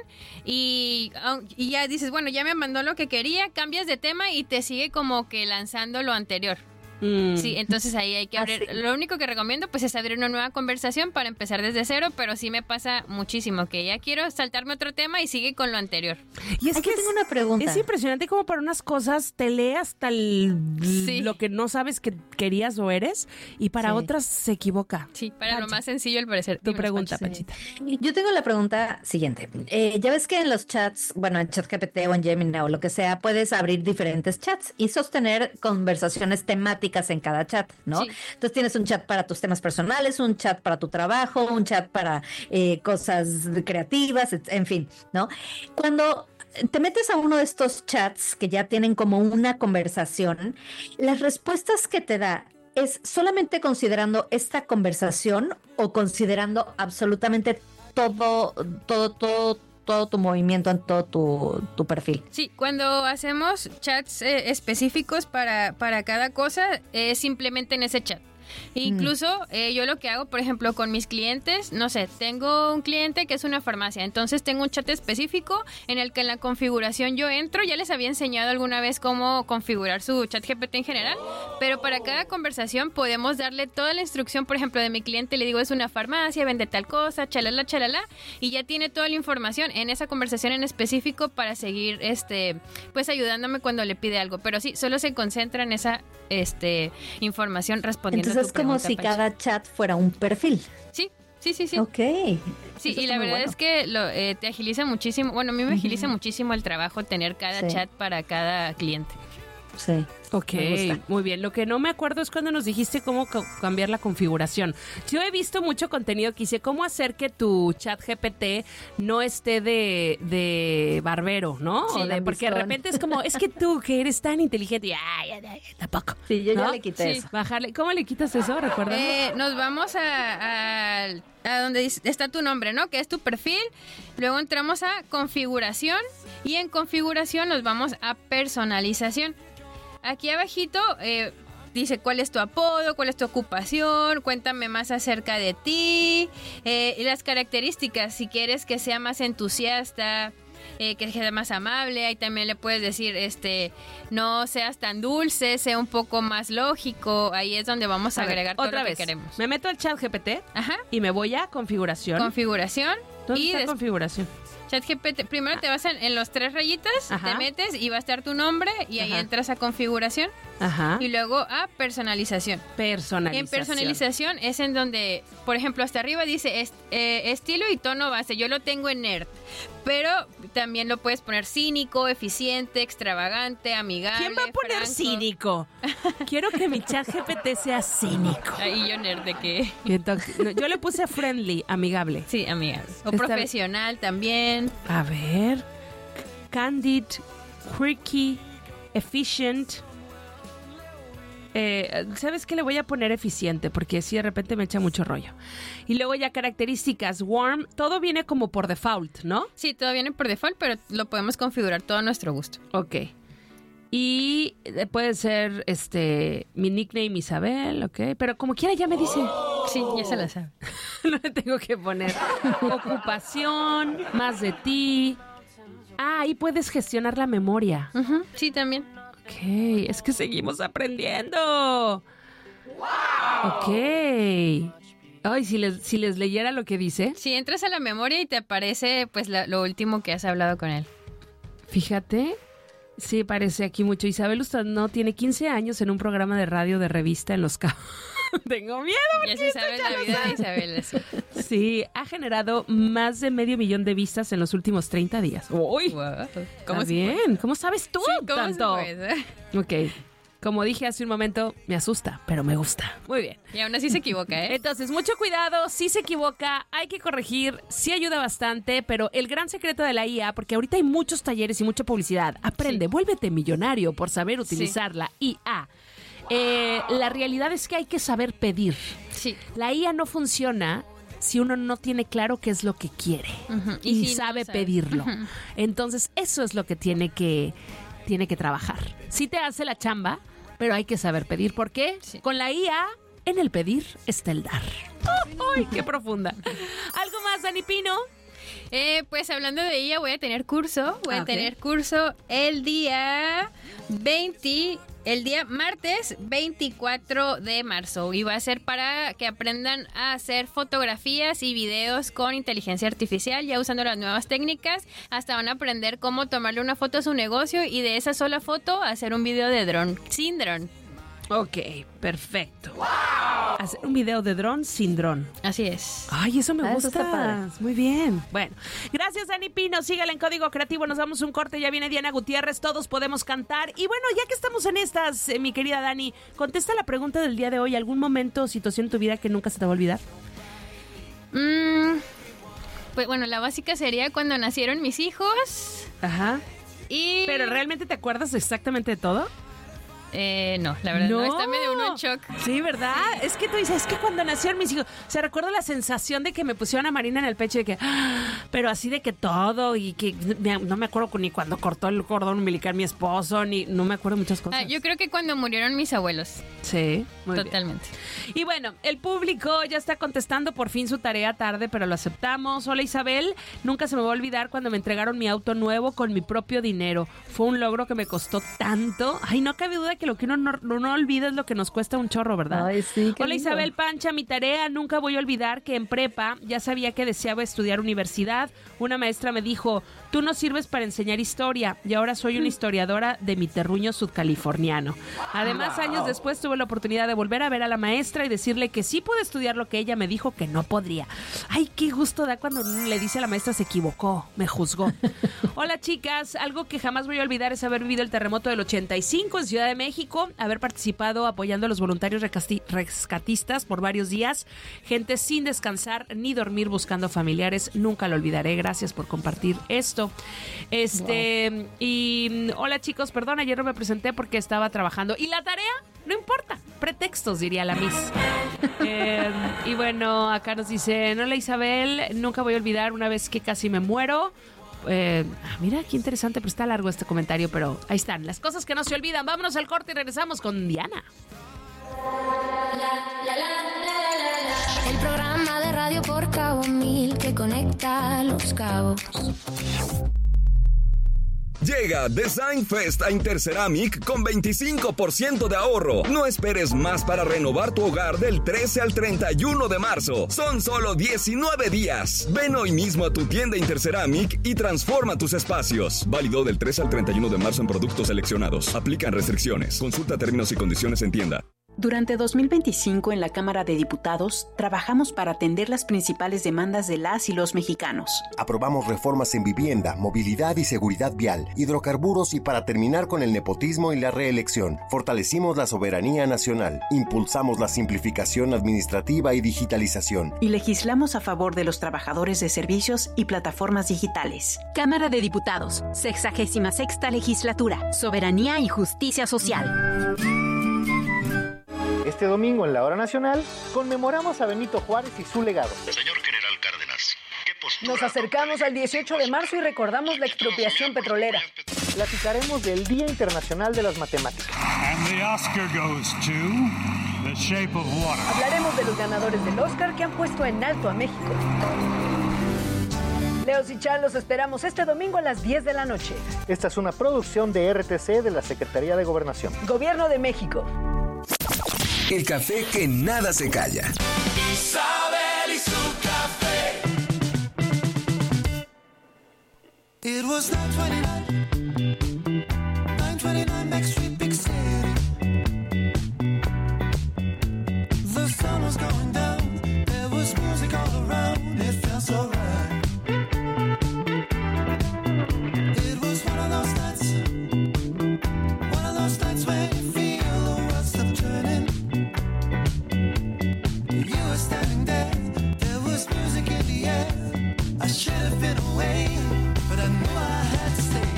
y, y ya dices, bueno, ya me mandó lo que quería, cambias de tema y te sigue como que lanzando lo anterior. Mm. Sí, entonces ahí hay que abrir. Así. Lo único que recomiendo pues es abrir una nueva conversación para empezar desde cero, pero sí me pasa muchísimo que ya quiero saltarme otro tema y sigue con lo anterior. Y es Aquí que tengo es, una pregunta. Es impresionante como para unas cosas te lee hasta el, sí. lo que no sabes que querías o eres y para sí. otras se equivoca. Sí, para Pancha. Lo más sencillo al parecer. Tu pregunta, Panchita. Sí. Yo tengo la pregunta siguiente. Eh, ya ves que en los chats, bueno, en ChatGPT o en Gemini o lo que sea, puedes abrir diferentes chats y sostener conversaciones temáticas en cada chat, ¿no? Sí. Entonces tienes un chat para tus temas personales, un chat para tu trabajo, un chat para eh, cosas creativas, en fin, ¿no? Cuando te metes a uno de estos chats que ya tienen como una conversación, las respuestas que te da, ¿es solamente considerando esta conversación o considerando absolutamente todo, todo, todo, todo tu movimiento en todo tu, tu perfil? Sí, cuando hacemos chats eh, específicos para, para cada cosa, es simplemente en ese chat. Incluso eh, yo lo que hago, por ejemplo, con mis clientes, no sé, tengo un cliente que es una farmacia, entonces tengo un chat específico en el que en la configuración yo entro, ya les había enseñado alguna vez cómo configurar su chat G P T en general, pero para cada conversación podemos darle toda la instrucción, por ejemplo, de mi cliente, le digo es una farmacia, vende tal cosa, chalala, chalala, y ya tiene toda la información en esa conversación en específico para seguir, este, pues ayudándome cuando le pide algo, pero sí, solo se concentra en esa, este, información respondiendo. Entonces, es como si Pancho. Cada chat fuera un perfil. Sí, sí, sí, sí. Ok. Sí, Eso y la verdad bueno. es que lo, eh, te agiliza muchísimo, bueno, a mí me agiliza uh-huh. muchísimo el trabajo tener cada sí. chat para cada cliente. Sí. Ok, muy bien. Lo que no me acuerdo es cuando nos dijiste cómo ca- cambiar la configuración. Yo he visto mucho contenido que dice cómo hacer que tu chat G P T no esté de, de barbero, ¿no? Sí, O de, porque de repente es como, es que tú que eres tan inteligente y ay, ay, ay, tampoco. Sí, yo ya ¿no? le quité Sí. eso. Bajarle. ¿Cómo le quitas eso? ¿Recuerdas? Eh, nos vamos a, a, a donde dice- está tu nombre, ¿no? Que es tu perfil. Luego entramos a configuración y en configuración nos vamos a personalización. Aquí abajito eh, dice cuál es tu apodo, cuál es tu ocupación, cuéntame más acerca de ti, eh, y las características, si quieres que sea más entusiasta, eh, que sea más amable. Ahí también le puedes decir, este, no seas tan dulce, sea un poco más lógico. Ahí es donde vamos a, A ver, agregar todo otra lo vez. que queremos. Me meto al chat G P T Ajá. y me voy a configuración. Configuración. ¿Dónde y está des- configuración? ChatGPT, primero te vas en, en los tres rayitas, Ajá. te metes y va a estar tu nombre y ahí Ajá. entras a configuración Ajá. y luego a personalización. Personalización. En personalización es en donde, por ejemplo, hasta arriba dice est- eh, estilo y tono base. Yo lo tengo en nerd, pero también lo puedes poner cínico, eficiente, extravagante, amigable. ¿Quién va a poner franco. cínico? Quiero que mi chat G P T sea cínico. Ahí yo nerd de qué. Y entonces, no, yo le puse friendly, amigable. Sí, amigable. O Está- profesional también. A ver. Candid, quirky, efficient. Eh, ¿Sabes qué? Le voy a poner eficiente porque si de repente me echa mucho rollo. Y luego ya características, warm, todo viene como por default, ¿no? Sí, todo viene por default, pero lo podemos configurar todo a nuestro gusto. Ok. Y eh, puede ser este mi nickname Isabel, ok. Pero como quiera ya me dice. Sí, ya se la sabe. No le tengo que poner ocupación, más de ti. Ah, ahí puedes gestionar la memoria. Ujú, sí, también. Ok, es que seguimos aprendiendo. Ok. Ay, si les, si les leyera lo que dice. Si entras a la memoria y te aparece pues la- lo último que has hablado con él. Fíjate. Sí, parece aquí mucho. Isabel Ustano tiene quince años en un programa de radio de revista en Los Cabos. Tengo miedo. Ya porque se esto sabe ya la lo vida de sabe. Isabel. Así. Sí, ha generado más de medio millón de vistas en los últimos treinta días. ¡Uy! Wow. ¿Cómo se bien? ¿Cómo sabes tú Sí, ¿cómo se tanto? puede? Ok. Como dije hace un momento, me asusta, pero me gusta. Muy bien. Y aún así se equivoca, ¿eh? Entonces, mucho cuidado, sí se equivoca, hay que corregir, sí ayuda bastante, pero el gran secreto de la I A, porque ahorita hay muchos talleres y mucha publicidad, aprende, Sí. vuélvete millonario por saber utilizar la I A. Eh, la realidad es que hay que saber pedir. Sí. La I A no funciona si uno no tiene claro qué es lo que quiere Ujú. y, Y si no sabe sabe. pedirlo. Ujú. Entonces, eso es lo que tiene que, tiene que trabajar. Sí te hace la chamba, pero hay que saber pedir. ¿Por qué? Sí. Con la I A, en el pedir está el dar. ¡Ay, qué profunda! ¿Algo más, Dani Pino? Eh, pues hablando de ella, voy a tener curso. Voy Ah, a ok. tener curso el día veinte, el día martes veinticuatro de marzo. Y va a ser para que aprendan a hacer fotografías y videos con inteligencia artificial, ya usando las nuevas técnicas. Hasta van a aprender cómo tomarle una foto a su negocio y de esa sola foto hacer un video de dron, sin dron. Ok, perfecto. Hacer un video de dron sin dron. Así es. Ay, eso me Ah, gusta. eso está padre. Muy bien. Bueno, gracias, Dani Pino. Sígala en Código Creativo. Nos damos un corte. Ya viene Diana Gutiérrez. Todos podemos cantar. Y bueno, ya que estamos en estas, eh, mi querida Dani, contesta la pregunta del día de hoy. ¿Algún momento o situación en tu vida que nunca se te va a olvidar? Mm, pues bueno, la básica sería cuando nacieron mis hijos. Ajá. Y... ¿Pero realmente te acuerdas exactamente de todo? Eh, no, la verdad no. Está medio uno en shock. Sí, ¿verdad? Es que tú dices, es que cuando nacieron mis hijos, o sea, recuerdo la sensación de que me pusieron a Marina en el pecho y de que, ¡ah! Pero así de que todo y que me- no me acuerdo ni cuando cortó el cordón umbilical mi esposo, ni no me acuerdo muchas cosas. Ah, yo creo que cuando murieron mis abuelos. Sí, muy bien. Totalmente. Y bueno, el público ya está contestando por fin su tarea tarde, pero lo aceptamos. Hola Isabel, nunca se me va a olvidar cuando me entregaron mi auto nuevo con mi propio dinero. Fue un logro que me costó tanto. Ay, no cabe duda que que lo que uno no, no, no olvida es lo que nos cuesta un chorro, ¿verdad? Ay, sí, qué Hola lindo. Isabel Pancha, mi tarea, nunca voy a olvidar que en prepa ya sabía que deseaba estudiar universidad. Una maestra me dijo, tú no sirves para enseñar historia, y ahora soy una historiadora de mi terruño sudcaliforniano. Además, wow. años después tuve la oportunidad de volver a ver a la maestra y decirle que sí pude estudiar lo que ella me dijo que no podría. Ay, qué gusto da cuando le dice a la maestra se equivocó, me juzgó. Hola chicas, algo que jamás voy a olvidar es haber vivido el terremoto del ochenta y cinco en Ciudad de México, haber participado apoyando a los voluntarios rescatistas por varios días, gente sin descansar ni dormir buscando familiares, nunca lo olvidaré. Gracias por compartir esto. Este, wow. Y hola chicos, perdón, ayer no me presenté porque estaba trabajando. ¿Y la tarea? No importa, pretextos, diría la Miss. eh, y bueno, acá nos dice, no, la Isabel, nunca voy a olvidar una vez que casi me muero. Eh, mira, qué interesante, pero está largo este comentario, pero ahí están, las cosas que no se olvidan. Vámonos al corte y regresamos con Diana. El programa de radio por Cabo Mil que conecta los cabos. Llega Design Fest a Interceramic con veinticinco por ciento de ahorro. No esperes más para renovar tu hogar del trece al treinta y uno de marzo. Son solo diecinueve días. Ven hoy mismo a tu tienda Interceramic y transforma tus espacios. Válido del trece al treinta y uno de marzo en productos seleccionados. Aplican restricciones. Consulta términos y condiciones en tienda. Durante dos mil veinticinco en la Cámara de Diputados trabajamos para atender las principales demandas de las y los mexicanos. Aprobamos reformas en vivienda, movilidad y seguridad vial, hidrocarburos y para terminar con el nepotismo y la reelección. Fortalecimos la soberanía nacional, impulsamos la simplificación administrativa y digitalización. Y legislamos a favor de los trabajadores de servicios y plataformas digitales. Cámara de Diputados, sexagésima sexta legislatura, soberanía y justicia social. Este domingo en la Hora Nacional conmemoramos a Benito Juárez y su legado. Señor General Cárdenas, ¿qué postura? Nos acercamos al dieciocho de marzo y recordamos la expropiación petrolera. Platicaremos del Día Internacional de las Matemáticas. And the Oscar goes to The Shape of Water. Hablaremos de los ganadores del Oscar que han puesto en alto a México. Leos y Chan los esperamos este domingo a las diez de la noche. Esta es una producción de R T C de la Secretaría de Gobernación. Gobierno de México. El café que nada se calla. Isabel y su café. It was nine twenty-nine, nine twenty-nine Max Street, Big City. The sun was going down, there was music all around, it felt so right. It was one of those nights, one of those nights where you feel the world stop turning. You were standing there, there was music in the air. I should have been away, but I knew I had to stay.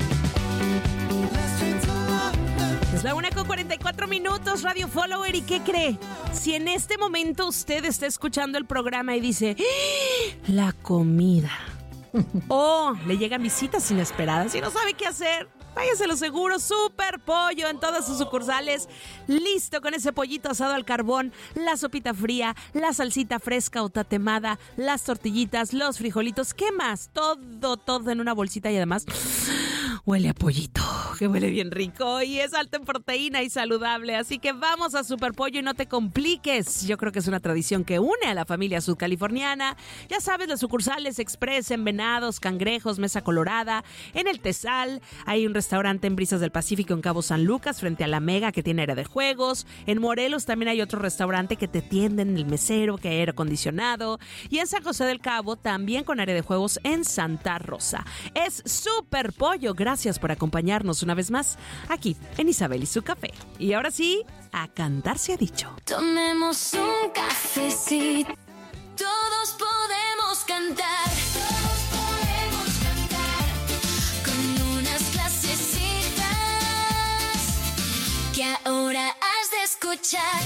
Last train to London. Es la una con cuarenta y cuatro minutos, Radio Follower. ¿Y qué cree? Si en este momento usted está escuchando el programa y dice, ¡ah! La comida, o le llegan visitas inesperadas y no sabe qué hacer, váyase lo seguro, Super Pollo en todas sus sucursales, listo con ese pollito asado al carbón, la sopita fría, la salsita fresca o tatemada, las tortillitas, los frijolitos, ¿qué más? Todo, todo en una bolsita y además huele a pollito, que huele bien rico y es alto en proteína y saludable, así que vamos a Super Pollo y no te compliques. Yo creo que es una tradición que une a la familia sudcaliforniana. Ya sabes, las sucursales Express en Venados, Cangrejos, Mesa Colorada, en el Tesal, hay un restaurante en Brisas del Pacífico en Cabo San Lucas frente a la Mega que tiene área de juegos. En Morelos también hay otro restaurante que te tienden el mesero, que hay aire acondicionado, y en San José del Cabo también con área de juegos en Santa Rosa. Es Super Pollo. Gracias por acompañarnos una vez más aquí en Isabel y su café. Y ahora sí, a cantar se ha dicho. Tomemos un cafecito, todos podemos cantar. Todos podemos cantar con unas clasecitas que ahora has de escuchar.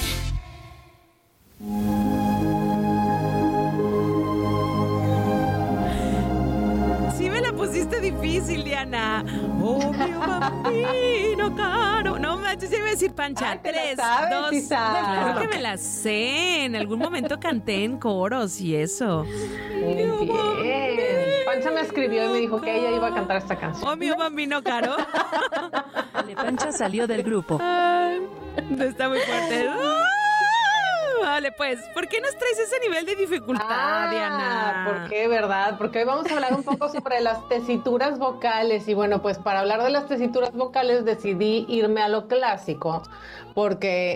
Sí me la pusiste difícil, Diana. Oh, mi bambino caro. No manches, ya iba a decir Pancha. Ay, Tres, sabes, dos, sí sabes. claro que me la sé. En algún momento canté en coros y eso. Muy bien. Pancha me escribió y me dijo que ella iba a cantar esta canción. Oh, mi bambino caro. Ale Pancha salió del grupo. Ay, está muy fuerte. Vale, pues, ¿por qué nos traes ese nivel de dificultad, ah, Diana? ¿Por qué, verdad? Porque hoy vamos a hablar un poco sobre las tesituras vocales. Y bueno, pues para hablar de las tesituras vocales decidí irme a lo clásico, porque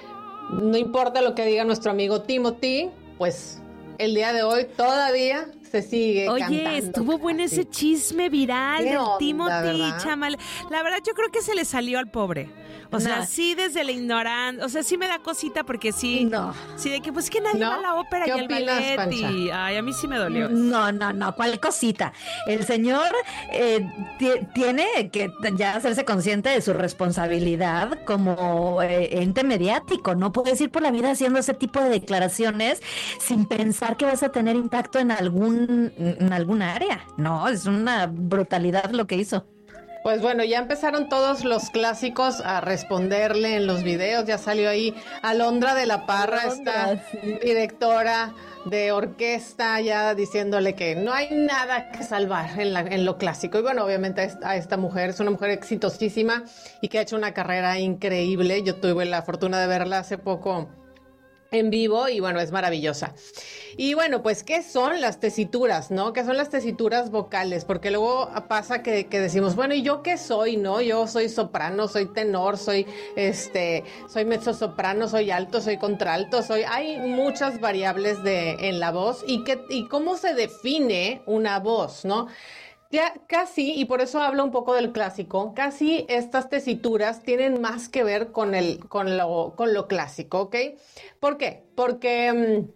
no importa lo que diga nuestro amigo Timothy, pues el día de hoy todavía se sigue Oye, cantando. Oye, estuvo bueno ese chisme viral del onda, Timothy, ¿verdad? chamal. La verdad, yo creo que se le salió al pobre. O sea, No. sí desde la ignorancia, o sea, sí me da cosita porque sí, No. sí de que pues que nadie ¿No? va a la ópera ¿Qué y el opinas, ballet Pancha? y ay, a mí sí me dolió. No, no, no, ¿cuál cosita? El señor eh, ti- tiene que ya hacerse consciente de su responsabilidad como eh, ente mediático. No puedes ir por la vida haciendo ese tipo de declaraciones sin pensar que vas a tener impacto en algún, en algún área. No, es una brutalidad lo que hizo. Pues bueno, ya empezaron todos los clásicos a responderle en los videos. Ya salió ahí Alondra de la Parra, Alondra, esta sí. directora de orquesta, ya diciéndole que no hay nada que salvar en, la, en lo clásico. Y bueno, obviamente a esta, a esta mujer, es una mujer exitosísima y que ha hecho una carrera increíble. Yo tuve la fortuna de verla hace poco en vivo y bueno, es maravillosa. Y bueno, pues, ¿qué son las tesituras, no? ¿Qué son las tesituras vocales? Porque luego pasa que, que decimos, bueno, ¿y yo qué soy, no? Yo soy soprano, soy tenor, soy, este, soy mezzosoprano, soy alto, soy contralto, soy... Hay muchas variables de, en la voz y, que, y cómo se define una voz, ¿no? Ya casi, y por eso hablo un poco del clásico, casi estas tesituras tienen más que ver con, el, con, lo, con lo clásico, ¿ok? ¿Por qué? Porque mmm,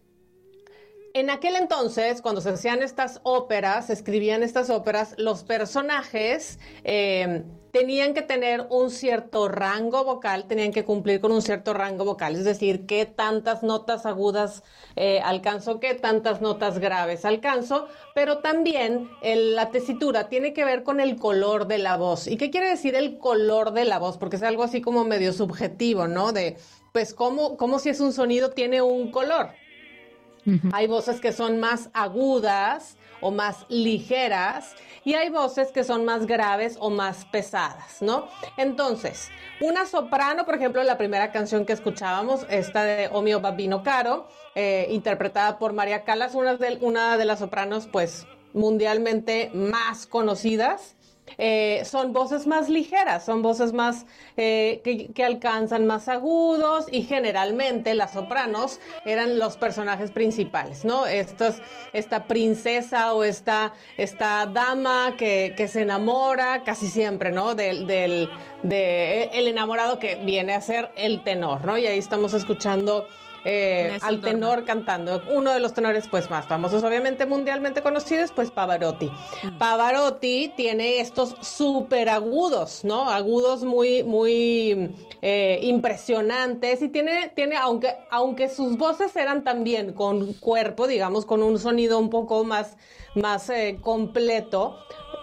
en aquel entonces, cuando se hacían estas óperas, se escribían estas óperas, los personajes eh, tenían que tener un cierto rango vocal, tenían que cumplir con un cierto rango vocal, es decir, qué tantas notas agudas eh, alcanzo, qué tantas notas graves alcanzo, pero también el, la tesitura tiene que ver con el color de la voz. ¿Y qué quiere decir el color de la voz? Porque es algo así como medio subjetivo, ¿no? De, pues, ¿cómo, cómo si es un sonido tiene un color? Uh-huh. Hay voces que son más agudas o más ligeras y hay voces que son más graves o más pesadas, ¿no? Entonces, una soprano, por ejemplo, la primera canción que escuchábamos, esta de O mio bambino caro, eh, interpretada por María Callas, una de, una de las sopranos, pues, mundialmente más conocidas. Eh, son voces más ligeras, son voces más eh, que, que alcanzan más agudos y generalmente las sopranos eran los personajes principales, ¿no? Estos, esta princesa o esta, esta dama que, que se enamora casi siempre, ¿no? Del, del de el enamorado que viene a ser el tenor, ¿no? Y ahí estamos escuchando Eh, al tenor cantando. Uno de los tenores pues más famosos, obviamente mundialmente conocidos, pues Pavarotti. Mm. Pavarotti tiene estos súper agudos, ¿no? Agudos muy, muy eh, impresionantes y tiene, tiene aunque, aunque sus voces eran también con cuerpo, digamos, con un sonido un poco más, más eh, completo,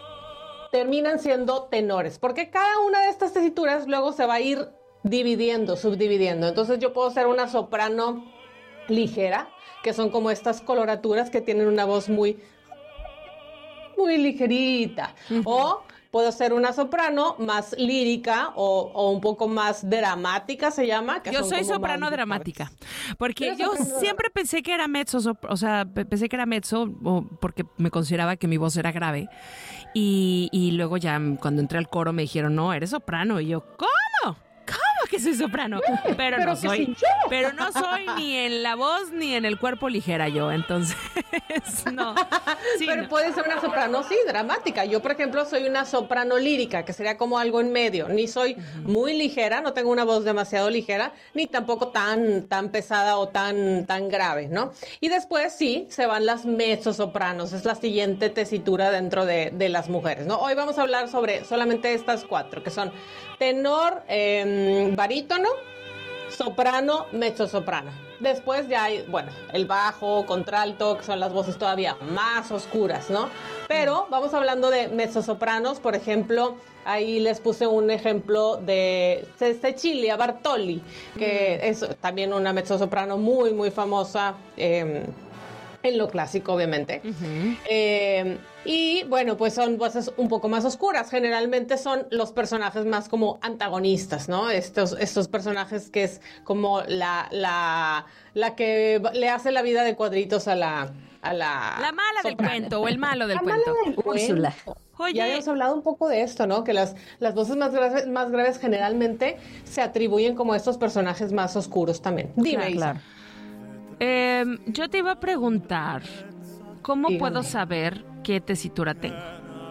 terminan siendo tenores, porque cada una de estas tesituras luego se va a ir dividiendo, subdividiendo. Entonces yo puedo ser una soprano ligera, que son como estas coloraturas que tienen una voz muy, muy ligerita. Uh-huh. O puedo ser una soprano más lírica o, o un poco más dramática, se llama. Que yo son soy como soprano más dramática, porque yo soprano siempre pensé que era mezzo, o sea, pensé que era mezzo porque me consideraba que mi voz era grave. Y, y luego ya cuando entré al coro me dijeron, no, eres soprano. Y yo, ¿cómo? ¿Cómo que soy soprano? Pero, pero no soy, sí pero no soy ni en la voz ni en el cuerpo ligera yo, entonces no. Sí, pero no. puede ser una soprano, sí, dramática. Yo, por ejemplo, soy una soprano lírica, que sería como algo en medio. Ni soy uh-huh. muy ligera, no tengo una voz demasiado ligera, ni tampoco tan, tan pesada o tan, tan grave, ¿no? Y después sí, se van las mezzosopranos, es la siguiente tesitura dentro de, de las mujeres, ¿no? Hoy vamos a hablar sobre solamente estas cuatro, que son tenor, eh, barítono, soprano, mezzosoprano. Después ya hay, bueno, el bajo, contralto, que son las voces todavía más oscuras, ¿no? Pero vamos hablando de mezzosopranos, por ejemplo, ahí les puse un ejemplo de Cecilia Bartoli, que mm. es también una mezzosoprano muy, muy famosa, eh, en lo clásico, obviamente. Uh-huh. Eh, y bueno, pues son voces un poco más oscuras. Generalmente son los personajes más como antagonistas, ¿no? Estos, estos personajes que es como la, la, la que le hace la vida de cuadritos a la... A la, la mala soprano. Del cuento o el malo del la cuento. Mala del Úrsula. Oye. Ya habíamos hablado un poco de esto, ¿no? Que las, las voces más graves, más graves generalmente se atribuyen como a estos personajes más oscuros también. Dime, claro, claro. Eh, yo te iba a preguntar, ¿cómo Dígame. puedo saber qué tesitura tengo?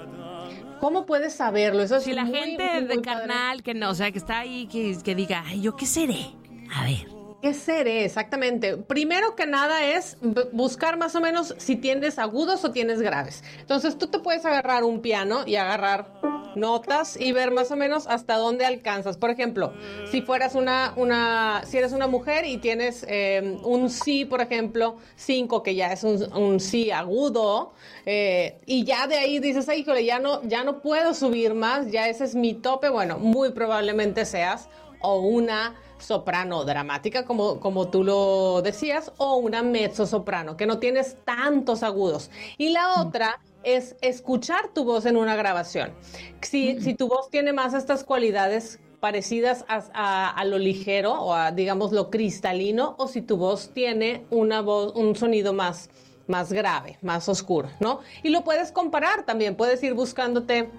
¿Cómo puedes saberlo? Eso es si la muy, gente muy, de muy carnal, padre. que no, o sea, que está ahí, que, que diga, ay, ¿yo qué seré? A ver. ¿Qué seré? Exactamente. Primero que nada es b- buscar más o menos si tienes agudos o tienes graves. Entonces tú te puedes agarrar un piano y agarrar notas y ver más o menos hasta dónde alcanzas. Por ejemplo, si fueras una, una si eres una mujer y tienes eh, un si, por ejemplo, cinco, que ya es un, un si agudo, eh, y ya de ahí dices, ay, híjole, ya no, ya no puedo subir más, ya ese es mi tope. Bueno, muy probablemente seas o una soprano dramática, como, como tú lo decías, o una mezzosoprano, que no tienes tantos agudos. Y la otra es escuchar tu voz en una grabación. Si, mm. si tu voz tiene más estas cualidades parecidas a, a, a lo ligero o a, digamos, lo cristalino, o si tu voz tiene una voz, un sonido más, más grave, más oscuro, ¿no? Y lo puedes comparar también, puedes ir buscándote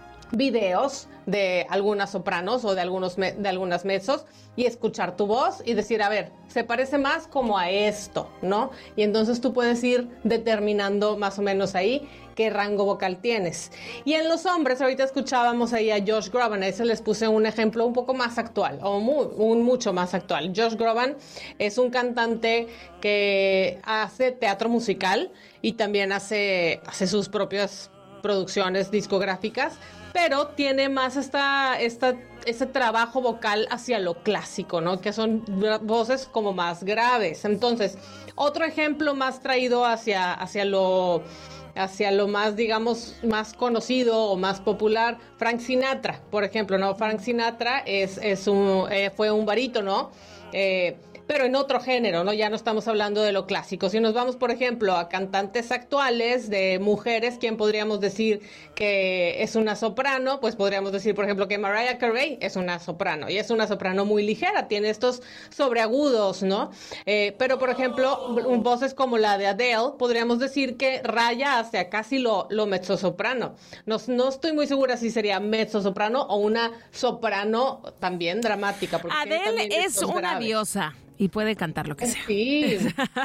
videos de algunas sopranos o de algunos me, de algunas mezzos y escuchar tu voz y decir, a ver, se parece más como a esto, ¿no? Y entonces tú puedes ir determinando más o menos ahí qué rango vocal tienes. Y en los hombres, ahorita escuchábamos ahí a Josh Groban, ahí se les puse un ejemplo un poco más actual, o muy, un mucho más actual. Josh Groban es un cantante que hace teatro musical y también hace, hace sus propias producciones discográficas, pero tiene más esta, esta, ese trabajo vocal hacia lo clásico, ¿no? Que son voces como más graves. Entonces, otro ejemplo más traído hacia, hacia lo... hacia lo más, digamos, más conocido o más popular, Frank Sinatra, por ejemplo, ¿no? Frank Sinatra es, es un, eh, fue un barítono, eh, pero en otro género, ¿no? Ya no estamos hablando de lo clásico. Si nos vamos, por ejemplo, a cantantes actuales de mujeres, ¿quién podríamos decir que es una soprano? Pues podríamos decir, por ejemplo, que Mariah Carey es una soprano, y es una soprano muy ligera, tiene estos sobreagudos, ¿no? Eh, pero, por ejemplo, voces como la de Adele, podríamos decir que raya hacia casi lo, lo mezzosoprano. No, no estoy muy segura si sería mezzosoprano o una soprano también dramática. Porque Adele es una graves. diosa. Y puede cantar lo que sea. Sí.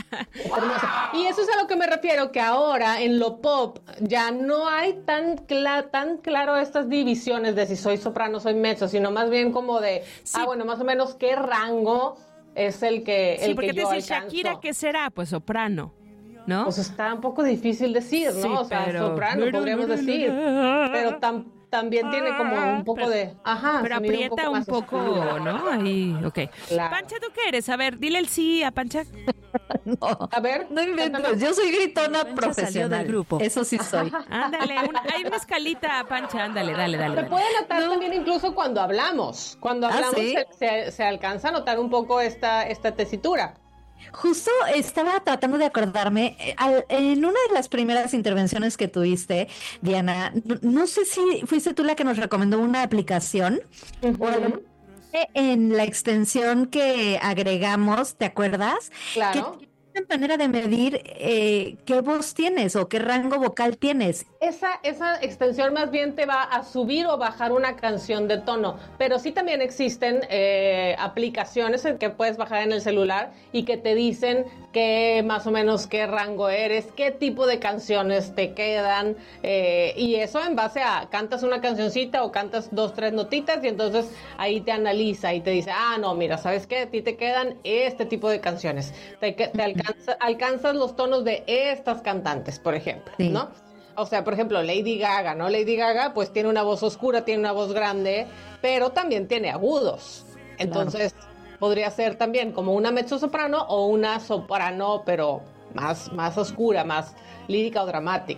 Y eso es a lo que me refiero, que ahora en lo pop ya no hay tan, cla- tan claro estas divisiones de si soy soprano, soy mezzo, sino más bien como de, sí. ah, bueno, más o menos qué rango es el que, el sí, porque que yo te dice alcanzo. Shakira, ¿qué será? Pues soprano, ¿no? Pues está un poco difícil decir, ¿no? Sí, o sea, pero... soprano podríamos decir, pero tan... también tiene como un poco pero, de... Ajá, pero aprieta un poco, un poco ¿no? Ahí, ok. Claro. Pancha, ¿tú qué eres? A ver, dile el sí a Pancha. No, a ver. No inventes, yo soy gritona Pancha profesional. Del grupo. Eso sí soy. Ándale, una, hay una escalita, Pancha, ándale, dale, dale. Se dale. puede notar no. también incluso cuando hablamos. Cuando hablamos ¿Ah, sí? se, se, se alcanza a notar un poco esta, esta tesitura. Justo estaba tratando de acordarme, al, en una de las primeras intervenciones que tuviste, Diana, no, no sé si fuiste tú la que nos recomendó una aplicación, uh-huh. o en la extensión que agregamos, ¿te acuerdas? Claro. Que una manera de medir eh, qué voz tienes o qué rango vocal tienes. Esa, esa extensión más bien te va a subir o bajar una canción de tono, pero sí también existen eh, aplicaciones que puedes bajar en el celular y que te dicen qué más o menos qué rango eres, qué tipo de canciones te quedan, eh, y eso en base a cantas una cancioncita o cantas dos, tres notitas y entonces ahí te analiza y te dice, ah, no, mira, ¿sabes qué? A ti te quedan este tipo de canciones, te, te alcanza, alcanzas los tonos de estas cantantes, por ejemplo, sí. ¿no? O sea, por ejemplo, Lady Gaga, ¿no? Lady Gaga, pues tiene una voz oscura, tiene una voz grande, pero también tiene agudos. Entonces, claro. podría ser también como una mezzosoprano o una soprano, pero más, más oscura, más lírica o dramática.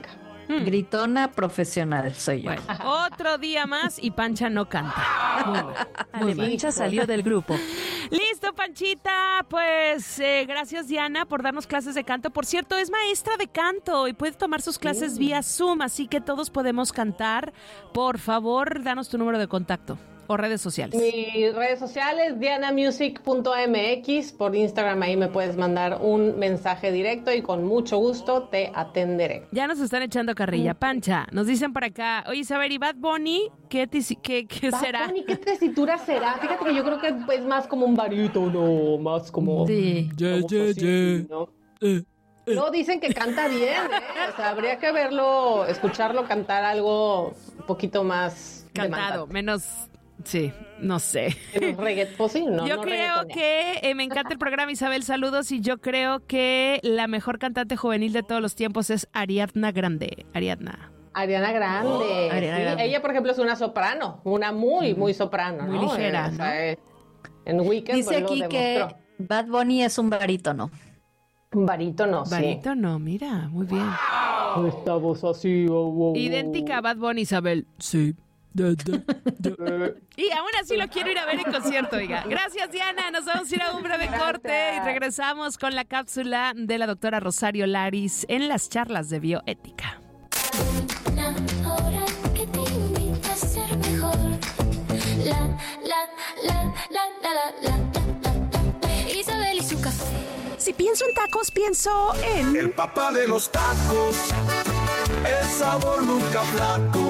Mm. Gritona profesional soy yo. Bueno, otro día más y Pancha no canta. Muy mal. Muy mal. Pancha salió del grupo. Listo, Panchita. Pues eh, gracias, Diana, por darnos clases de canto. Por cierto, es maestra de canto y puede tomar sus clases uh. vía Zoom, así que todos podemos cantar. Por favor, danos tu número de contacto o redes sociales. Mis redes sociales, diana music punto m x. Por Instagram ahí me puedes mandar un mensaje directo y con mucho gusto te atenderé. Ya nos están echando carrilla. Pancha, nos dicen por acá, oye, Saber, ¿y Bad Bunny qué, tis- qué, qué Bad será? Bunny, ¿qué tesitura será? Fíjate que yo creo que es más como un barítono, más como... Sí. como yeah, yeah, yeah. ¿no? Eh. No, dicen que canta bien, ¿eh? O sea, habría que verlo, escucharlo cantar algo un poquito más... Cantado, menos... Sí, no sé. Reggaet, pues sí, no, yo no creo que eh, me encanta el programa, Isabel, saludos, y yo creo que la mejor cantante juvenil de todos los tiempos es Ariadna Grande. Ariadna. Ariana Grande. Oh, Ariana sí, Grande. Ella, por ejemplo, es una soprano, una muy, muy soprano, muy ¿no? ligera, eh, ¿no? O sea, eh, en Weekend dice pues, aquí lo que demostró. Bad Bunny es un barítono. Un barítono, sí. Barítono, mira, muy bien. Esta voz así, oh, oh, oh. Idéntica a Bad Bunny, Isabel. Sí. Da, da, da. Y aún así lo quiero ir a ver en concierto, oiga. Gracias, Diana. Nos vamos a ir a un breve corte y regresamos con la cápsula de la doctora Rosario Laris en las charlas de bioética. Una hora que te invita a ser mejor. La, la, la, la, la, la, la, la, la. Isabel y su café. Si pienso en tacos, pienso en... El papá de los tacos, el sabor nunca flaco.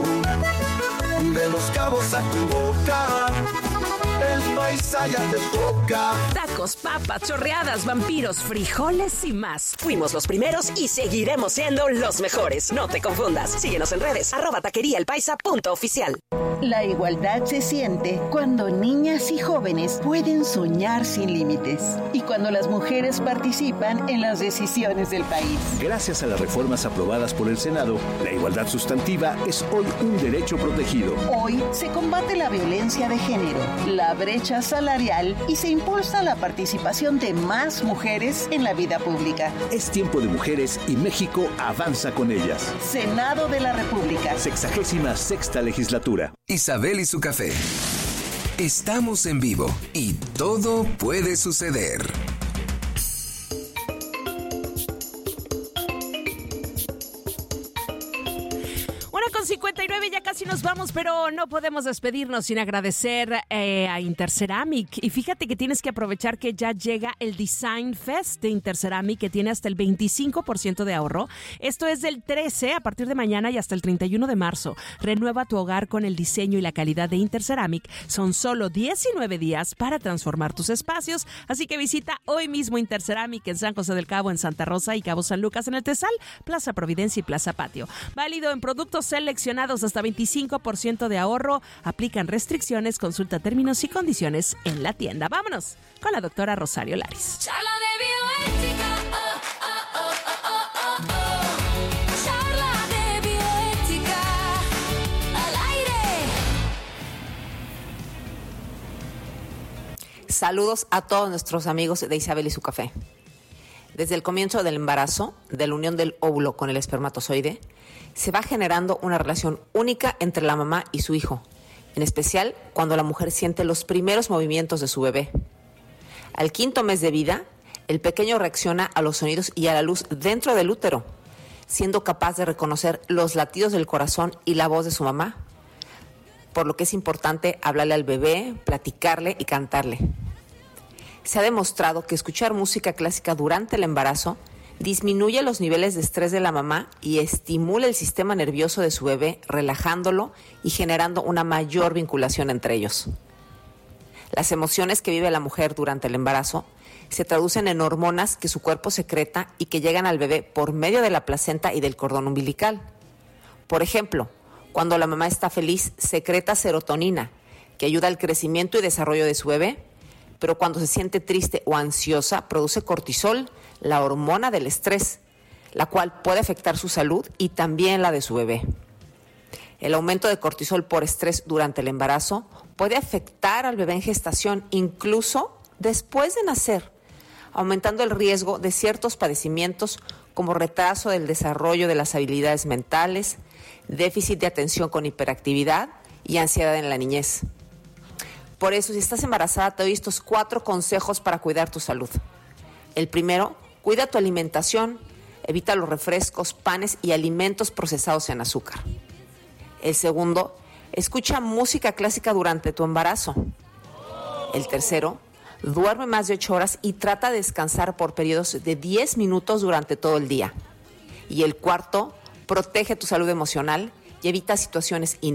De Los Cabos a tu boca, el paisa ya te toca. Tacos, papas, chorreadas, vampiros, frijoles y más. Fuimos los primeros y seguiremos siendo los mejores. No te confundas. Síguenos en redes, arroba taquería el paisa punto oficial. La igualdad se siente cuando niñas y jóvenes pueden soñar sin límites y cuando las mujeres participan en las decisiones del país. Gracias a las reformas aprobadas por el Senado, la igualdad sustantiva es hoy un derecho protegido. Hoy se combate la violencia de género, la brecha salarial y se impulsa la participación de más mujeres en la vida pública. Es tiempo de mujeres y México avanza con ellas. Senado de la República. Sexagésima sexta legislatura. Isabel y su café. Estamos en vivo y todo puede suceder. Con cincuenta y nueve ya casi nos vamos, pero no podemos despedirnos sin agradecer eh, a Interceramic. Y fíjate que tienes que aprovechar que ya llega el Design Fest de Interceramic, que tiene hasta el veinticinco por ciento de ahorro. Esto es del trece a partir de mañana y hasta el treinta y uno de marzo. Renueva tu hogar con el diseño y la calidad de Interceramic. Son solo diecinueve días para transformar tus espacios, así que visita hoy mismo Interceramic en San José del Cabo, en Santa Rosa y Cabo San Lucas en el Tesal, Plaza Providencia y Plaza Patio. Válido en productos seleccionados hasta veinticinco por ciento de ahorro. Aplican restricciones. Consulta términos y condiciones en la tienda. Vámonos con la doctora Rosario Laris. Charla de bioética. Oh, oh, oh, oh, oh, oh. Charla de bioética. Al aire. Saludos a todos nuestros amigos de Isabel y su café. Desde el comienzo del embarazo, de la unión del óvulo con el espermatozoide, se va generando una relación única entre la mamá y su hijo, en especial cuando la mujer siente los primeros movimientos de su bebé. Al quinto mes de vida, el pequeño reacciona a los sonidos y a la luz dentro del útero, siendo capaz de reconocer los latidos del corazón y la voz de su mamá, por lo que es importante hablarle al bebé, platicarle y cantarle. Se ha demostrado que escuchar música clásica durante el embarazo disminuye los niveles de estrés de la mamá y estimula el sistema nervioso de su bebé, relajándolo y generando una mayor vinculación entre ellos. Las emociones que vive la mujer durante el embarazo se traducen en hormonas que su cuerpo secreta y que llegan al bebé por medio de la placenta y del cordón umbilical. Por ejemplo, cuando la mamá está feliz, secreta serotonina, que ayuda al crecimiento y desarrollo de su bebé, pero cuando se siente triste o ansiosa, produce cortisol, la hormona del estrés, la cual puede afectar su salud y también la de su bebé. El aumento de cortisol por estrés durante el embarazo puede afectar al bebé en gestación, incluso después de nacer, aumentando el riesgo de ciertos padecimientos como retraso del desarrollo de las habilidades mentales, déficit de atención con hiperactividad y ansiedad en la niñez. Por eso, si estás embarazada, te doy estos cuatro consejos para cuidar tu salud. El primero, cuida tu alimentación, evita los refrescos, panes y alimentos procesados en azúcar. El segundo, escucha música clásica durante tu embarazo. El tercero, duerme más de ocho horas y trata de descansar por periodos de diez minutos durante todo el día. Y el cuarto, protege tu salud emocional y evita situaciones inútiles.